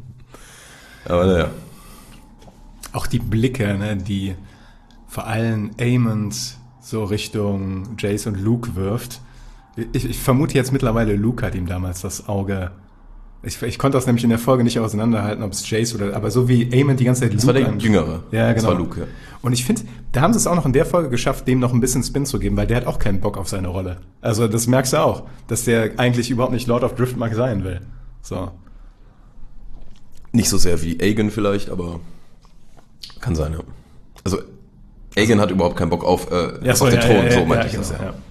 Speaker 5: Aber naja.
Speaker 1: Auch die Blicke, ne, die vor allem Aemond so Richtung Jace und Luke wirft. Ich, ich vermute jetzt mittlerweile, Luke hat ihm damals das Auge. Ich, ich konnte das nämlich in der Folge nicht auseinanderhalten, ob es Jace oder, aber so wie Aemond die ganze Zeit
Speaker 5: Luke. Das war der Jüngere.
Speaker 1: Ja, genau.
Speaker 5: Das war Luke, ja.
Speaker 1: Und ich finde, da haben sie es auch noch in der Folge geschafft, dem noch ein bisschen Spin zu geben, weil der hat auch keinen Bock auf seine Rolle. Also das merkst du auch, dass der eigentlich überhaupt nicht Lord of Driftmark sein will. So.
Speaker 5: Nicht so sehr wie Aegon vielleicht, aber kann sein, ja. Also Aegon also, hat überhaupt keinen Bock auf, äh,
Speaker 1: ja, so,
Speaker 5: auf den
Speaker 1: ja,
Speaker 5: Thron,
Speaker 1: ja,
Speaker 5: so
Speaker 1: ja,
Speaker 5: meinte
Speaker 1: ja,
Speaker 5: ich das.
Speaker 1: Ja, ja.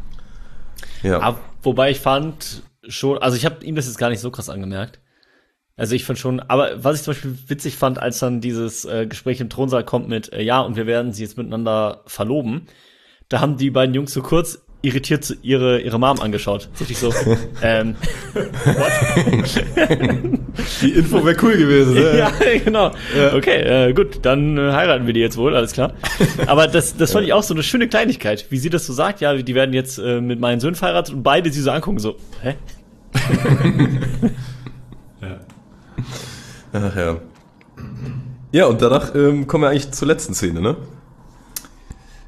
Speaker 6: Ja. Aber, wobei ich fand schon, also ich habe ihm das jetzt gar nicht so krass angemerkt. Also ich fand schon, aber was ich zum Beispiel witzig fand, als dann dieses äh, Gespräch im Thronsaal kommt mit, äh, ja, und wir werden sie jetzt miteinander verloben, da haben die beiden Jungs so kurz irritiert ihre ihre Mom angeschaut. So ich so, ähm, what?
Speaker 1: Die Info wäre cool gewesen. Ne?
Speaker 6: Ja, genau. Ja. Okay, äh, gut, dann äh, heiraten wir die jetzt wohl, alles klar. Aber das das fand ja. ich auch so eine schöne Kleinigkeit, wie sie das so sagt, ja, die werden jetzt äh, mit meinen Söhnen verheiratet und beide sie so angucken, so, hä?
Speaker 5: Ja. Ach ja. Ja, und danach ähm, kommen wir eigentlich zur letzten Szene, ne?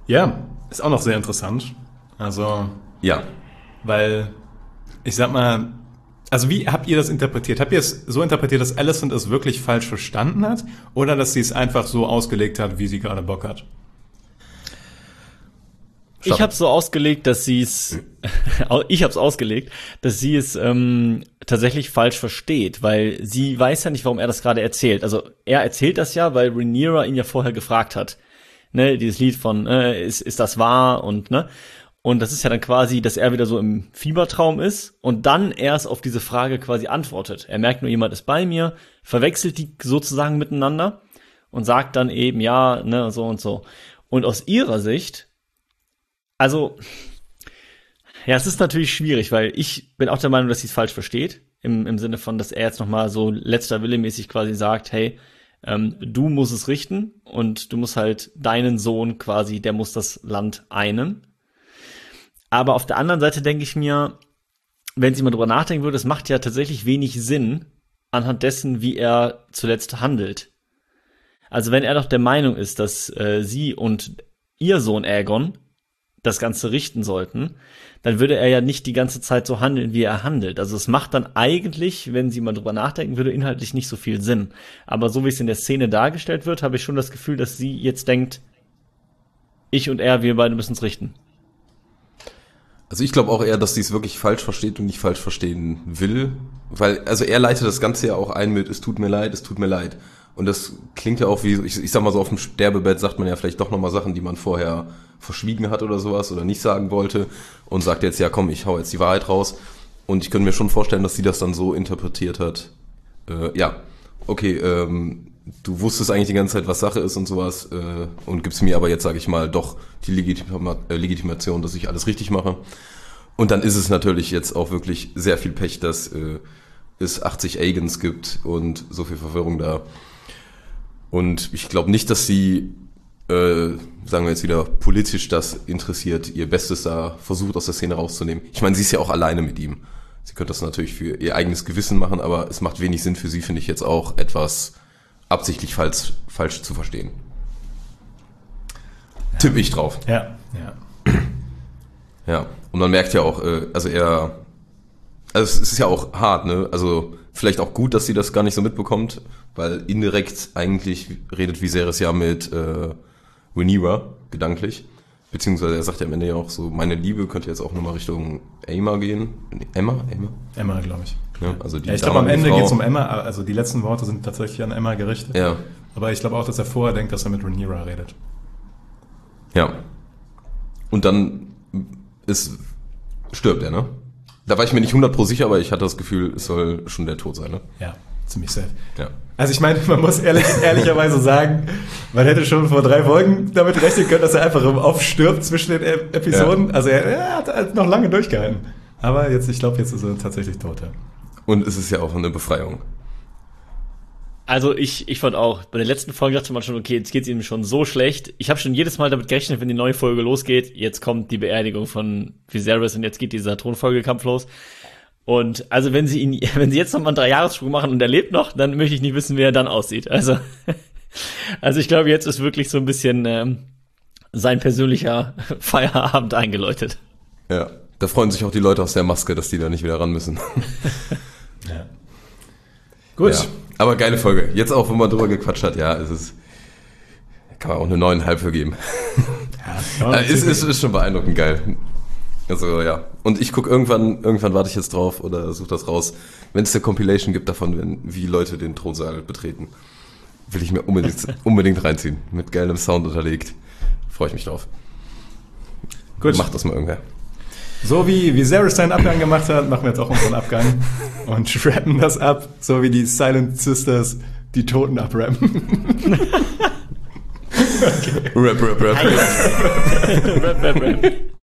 Speaker 1: Ja, ist auch noch sehr interessant. Also,
Speaker 5: ja,
Speaker 1: weil, ich sag mal, also wie habt ihr das interpretiert? Habt ihr es so interpretiert, dass Alicent es wirklich falsch verstanden hat? Oder dass sie es einfach so ausgelegt hat, wie sie gerade Bock hat?
Speaker 6: Ich habe so ausgelegt, dass sie es, ich habe es ausgelegt, dass sie es ähm, tatsächlich falsch versteht, weil sie weiß ja nicht, warum er das gerade erzählt. Also er erzählt das ja, weil Rhaenyra ihn ja vorher gefragt hat, ne, dieses Lied von äh, ist ist das wahr und ne, und das ist ja dann quasi, dass er wieder so im Fiebertraum ist und dann erst auf diese Frage quasi antwortet. Er merkt nur, jemand ist bei mir, verwechselt die sozusagen miteinander und sagt dann eben ja, ne, so und so. Und aus ihrer Sicht, also, ja, es ist natürlich schwierig, weil ich bin auch der Meinung, dass sie es falsch versteht. Im, im Sinne von, dass er jetzt nochmal so letzter Wille mäßig quasi sagt, hey, ähm, du musst es richten und du musst halt deinen Sohn quasi, der muss das Land einen. Aber auf der anderen Seite denke ich mir, wenn sie mal drüber nachdenken würde, es macht ja tatsächlich wenig Sinn anhand dessen, wie er zuletzt handelt. Also wenn er doch der Meinung ist, dass äh, sie und ihr Sohn Aegon das Ganze richten sollten, dann würde er ja nicht die ganze Zeit so handeln, wie er handelt. Also es macht dann eigentlich, wenn sie mal drüber nachdenken würde, inhaltlich nicht so viel Sinn. Aber so wie es in der Szene dargestellt wird, habe ich schon das Gefühl, dass sie jetzt denkt, ich und er, wir beide müssen es richten.
Speaker 5: Also ich glaube auch eher, dass sie es wirklich falsch versteht und nicht falsch verstehen will. Weil, also er leitet das Ganze ja auch ein mit, es tut mir leid, es tut mir leid. Und das klingt ja auch wie, ich, ich sag mal so, auf dem Sterbebett sagt man ja vielleicht doch nochmal Sachen, die man vorher verschwiegen hat oder sowas oder nicht sagen wollte und sagt jetzt, ja komm, ich hau jetzt die Wahrheit raus. Und ich könnte mir schon vorstellen, dass sie das dann so interpretiert hat. Äh, ja, okay, ähm, du wusstest eigentlich die ganze Zeit, was Sache ist und sowas äh, und gibst mir aber jetzt, sage ich mal, doch die Legitima- äh, Legitimation, dass ich alles richtig mache. Und dann ist es natürlich jetzt auch wirklich sehr viel Pech, dass äh, es achtzig Aegons gibt und so viel Verwirrung da. Und ich glaube nicht, dass sie, äh, sagen wir jetzt wieder, politisch das interessiert, ihr Bestes da versucht, aus der Szene rauszunehmen. Ich meine, sie ist ja auch alleine mit ihm. Sie könnte das natürlich für ihr eigenes Gewissen machen, aber es macht wenig Sinn für sie, finde ich jetzt auch, etwas absichtlich falsch, falsch zu verstehen. Ja. Tipp ich drauf.
Speaker 1: Ja, ja.
Speaker 5: Ja, und man merkt ja auch, äh, also er, also es ist ja auch hart, ne, also vielleicht auch gut, dass sie das gar nicht so mitbekommt, weil indirekt eigentlich redet Viserys ja mit äh, Rhaenyra, gedanklich. Beziehungsweise er sagt ja am Ende ja auch so, meine Liebe könnte jetzt auch nochmal Richtung Aemma gehen. Nee, Emma? Emma?
Speaker 1: Emma, glaube ich.
Speaker 5: Ja, also die
Speaker 1: ja, ich glaube, am Ende geht es um Emma, also die letzten Worte sind tatsächlich an Emma gerichtet.
Speaker 5: Ja.
Speaker 1: Aber ich glaube auch, dass er vorher denkt, dass er mit Rhaenyra redet.
Speaker 5: Ja. Und dann ist, stirbt er, ne? Da war ich mir nicht hundert Pro sicher, aber ich hatte das Gefühl, es soll schon der Tod sein, ne?
Speaker 1: Ja, ziemlich safe.
Speaker 5: Ja.
Speaker 1: Also ich meine, man muss ehrlich, ehrlicherweise sagen, man hätte schon vor drei Folgen damit rechnen können, dass er einfach im Off stirbt zwischen den Episoden. Ja. Also er, er hat halt noch lange durchgehalten. Aber jetzt, ich glaube, jetzt ist er tatsächlich tot. Ja.
Speaker 5: Und es ist ja auch eine Befreiung.
Speaker 6: Also ich ich fand auch, bei der letzten Folge dachte man schon, okay, jetzt geht's ihm schon so schlecht. Ich habe schon jedes Mal damit gerechnet, wenn die neue Folge losgeht, jetzt kommt die Beerdigung von Viserys und jetzt geht dieser Thronfolgekampf los. Und also wenn sie ihn, wenn sie jetzt noch mal einen Dreijahresschwung machen und er lebt noch, dann möchte ich nicht wissen, wie er dann aussieht. Also, also ich glaube, jetzt ist wirklich so ein bisschen ähm, sein persönlicher Feierabend eingeläutet.
Speaker 5: Ja, da freuen sich auch die Leute aus der Maske, dass die da nicht wieder ran müssen.
Speaker 1: Ja. Gut.
Speaker 5: Ja, aber geile Folge. Jetzt auch, wo man drüber gequatscht hat, ja, es ist, kann man auch eine neuneinhalb für geben. Ja, äh, ist, ist, ist schon beeindruckend geil. Also ja, und ich gucke irgendwann, irgendwann warte ich jetzt drauf oder suche das raus, wenn es eine Compilation gibt davon, wenn, wie Leute den Thronsaal betreten, will ich mir unbedingt, unbedingt reinziehen, mit geilem Sound unterlegt, freue ich mich drauf. Gut. Macht das mal irgendwer.
Speaker 1: So wie Viserys seinen Abgang gemacht hat, machen wir jetzt auch unseren Abgang und rappen das ab, so wie die Silent Sisters die Toten abrappen.
Speaker 5: Okay. Rap, rap, rap.
Speaker 6: rap, rap, rap.